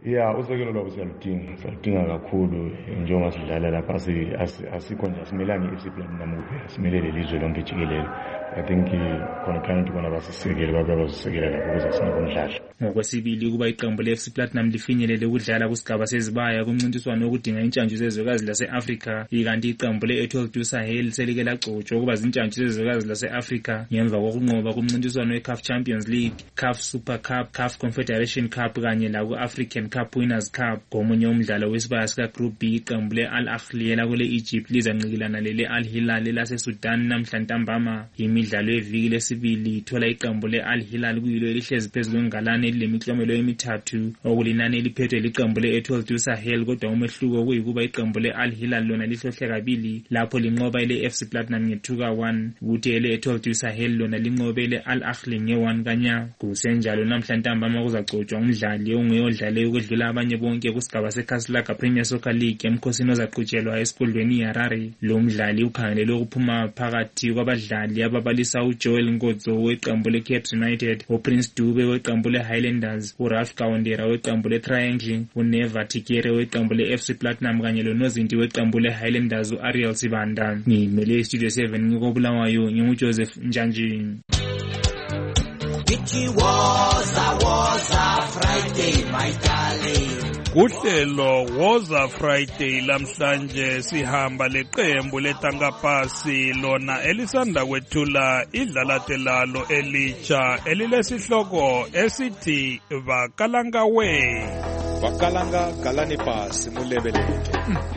ya usekelo lwabo siyaludinga kakhulu njengoba sidlala lapha asikho nje asimelani i-FC Platinum kuphela simele lelizwe lonke jikelele. I think khona bona basisekele babazisekela lapho ukuze singabe umdlalo. Ngokwesibili kuba iqembu le-FC Platinum lifinyelele ukudlala kusigaba sezibaya kumncintiswano wokudinga intshantshu zezwekazi lase-Afrika, ikanti iqembu le-Etoile du Sahel selike lagcotshwa ukuba zintshantshi zezwekazi lase-Afrika ngemva kokunqoba kumncintiswano we-CAF Champions League, CAF Super Cup, CAF Confederation Cup kanye laku-African Cup Winners' Cup. Ngomunye umdlalo wesibaya sika-Group B, iqembu le-Al Ahly lakule Egypt lizancikilana lele-Al Hilal lase-Sudan namhla ntambama. Imidlalo yeviki lesibili ithola iqembu le-Al Hilal kuyilo elihlezi phezulu kwengalane elilemiklomelo emithathu okulinani eliphethwe liqembu le-Etoile du Sahel, kodwa umehluko kuyikuba iqembu le-Al Hilal lona lihlohle kabili lapho linqoba ile-FC Platinum nge-2-1, kuthi ele-Etoile du Sahel lona linqobe ile-Al Ahly nge-1-0. Kusenjalo namhla ntambama kuzagcotshwa umdlali ongeyodlale ukwedlula abanye bonke kusigaba seKaslaga Premier Soccer League emkhosini ozaqhutshelwa esikolweni iHarare. Lo mdlali ukhangelelwe ukuphuma phakathi kwabadlali ababalisa uJoel Nkodzo weqembu le-Caps United, uPrince Dube weqembu le-Highlanders, uRalph Kawondera weqembu le-Triangle, uNeva Tikere weqembu le-FC Platinum kanye lonozinti weqembu le-Highlanders u-Ariel Sibanda. Ngimele Studio 7 ngikobulawayo nginguJoseph Njanji. It was a Friday, my darling. Kuhlelo Woza Friday lamhlanje sihamba leqembu letangapasi lona elisanda kwethula idlalate lalo elitsha elilesihloko esithi Vakalangawe. Vakalanga galani pasi mulebeleke.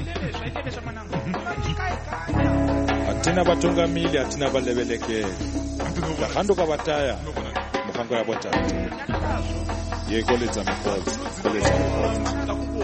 Atina batungamili atina balebeleke. Lahando kabataya muhango ya botatu. Yegoletsa mfalzi, goletsa mfalzi.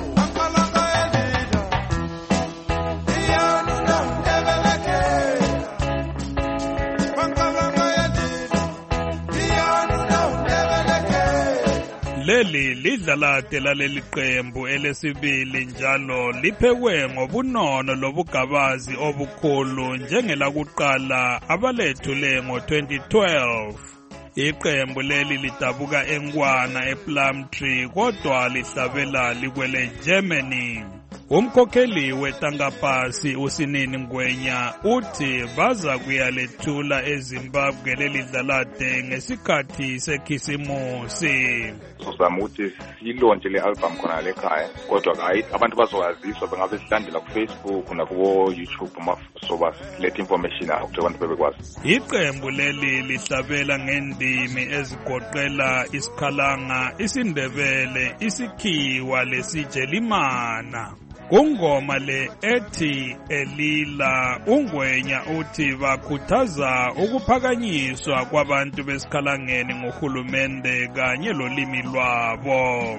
Leli lidlalate laleli qembu elesibili njalo liphekwe ngobunono lobugabazi obukhulu njengelakuqala abalethule ngo-2012. Iqembu leli lidabuka eNkwana ePlumtree kodwa lihlabela likwele Germany. Umkhokheli wetangapasi uSinini Ngwenya uthi baza kuyalethula eZimbabwe leli dlalate ngesikhathi sekhisimusi. Sozama ukuthi silontshe le-album khona lekhaya kodwa hayi abantu bazowaziswa bengabe silandela ku-Facebook nakubo-YouTube soba let information ukuthi abantu bebekwazi. Iqembu leli lihlabela ngendimi ezigoqela isikhalanga, isindebele, isikhiwa lesijelimana. Kungoma le ethi Elila uNgwenya uthi bakhuthaza ukuphakanyiswa kwabantu besikhalangeni ngohulumende kanye lolimi lwabo.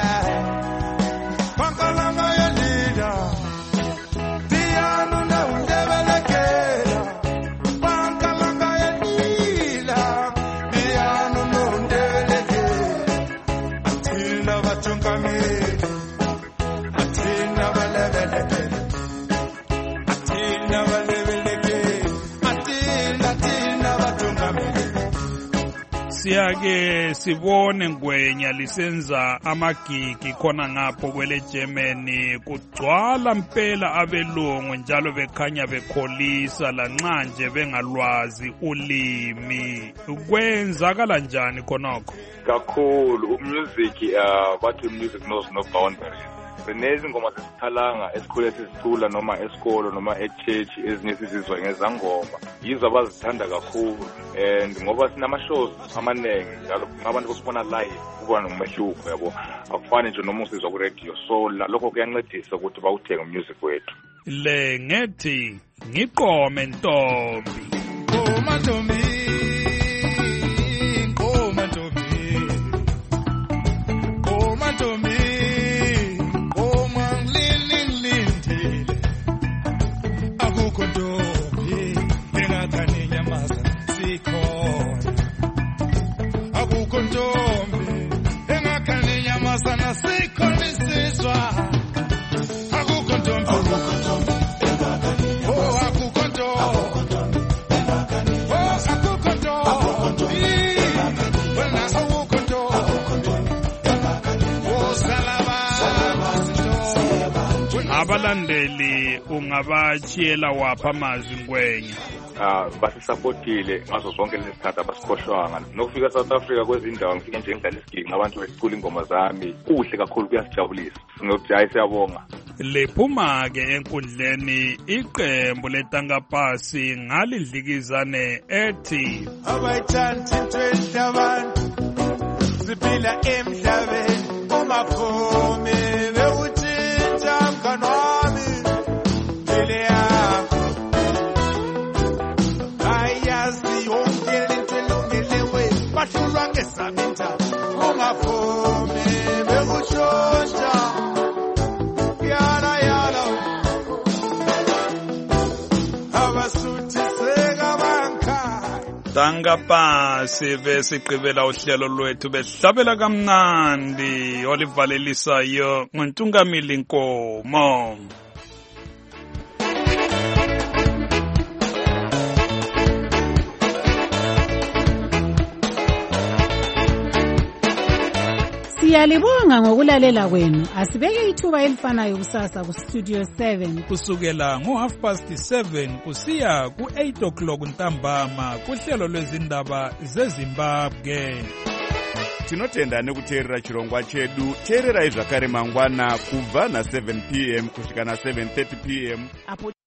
Siyake sibone Ngwenya lisenza amagigi khona ngapho kwele Germany, kugcwala mpela abelungu njalo bekhanya bekholisa lanxa nje bengalwazi ulimi. Kwenzakala njani khonokho? Kakhulu music bathi music knows no boundaries. Sinezi ngoma zesikhalanga esikhule sizithula noma esikolo noma e-church ezinye sizizwa ngezangoma yizo abazithanda kakhulu, and ngoba sinama-shows amanengi njalo ngabantu bosibona live kuba nomehluko yabo, akufani nje noma usizwa ku-radio, so lokho kuyancedisa ukuthi bawuthenge umusic wethu. Le ngethi ngiqome ntombi Ntombi abalandeli ungabachiyela wapha amazwi Ngwenya? Basisapotile ngazo zonke lezi sikhathi abasikhohlwanga. Nokufika South Africa kwezindawo ngifike nje ngidlala isigingci abantu becula ingoma zami. Kuhle kakhulu, kuyasijabulisa. Ngokuthi hayi siyabonga. Lephuma ke enkundleni iqembu letangapasi ngalidlikizane ethi abayithanda into enhlabantu siphila emhlabeni ungaphumi bewuthinta mngani wami phile yakho ayazi yonke into elungelewe bahlulwa ngesamitha ungaphumi bewushosha Tangapasi besigqibela uhlelo lwethu behlabela kamnandi olivalelisayo nguNtungamili Nkomo. Siyalibonga ngokulalela kwenu. Asibeke ithuba elifanayo kusasa ku Studio 7 kusukela ngo7:30 kusiya ku8:00 ntambama kuhlelo lwezindaba zeZimbabwe. Tinotenda nekuteerera chirongwa chedu. Teererai zvakare mangwana kubva na7 p.m. kusvika na7:30 p.m.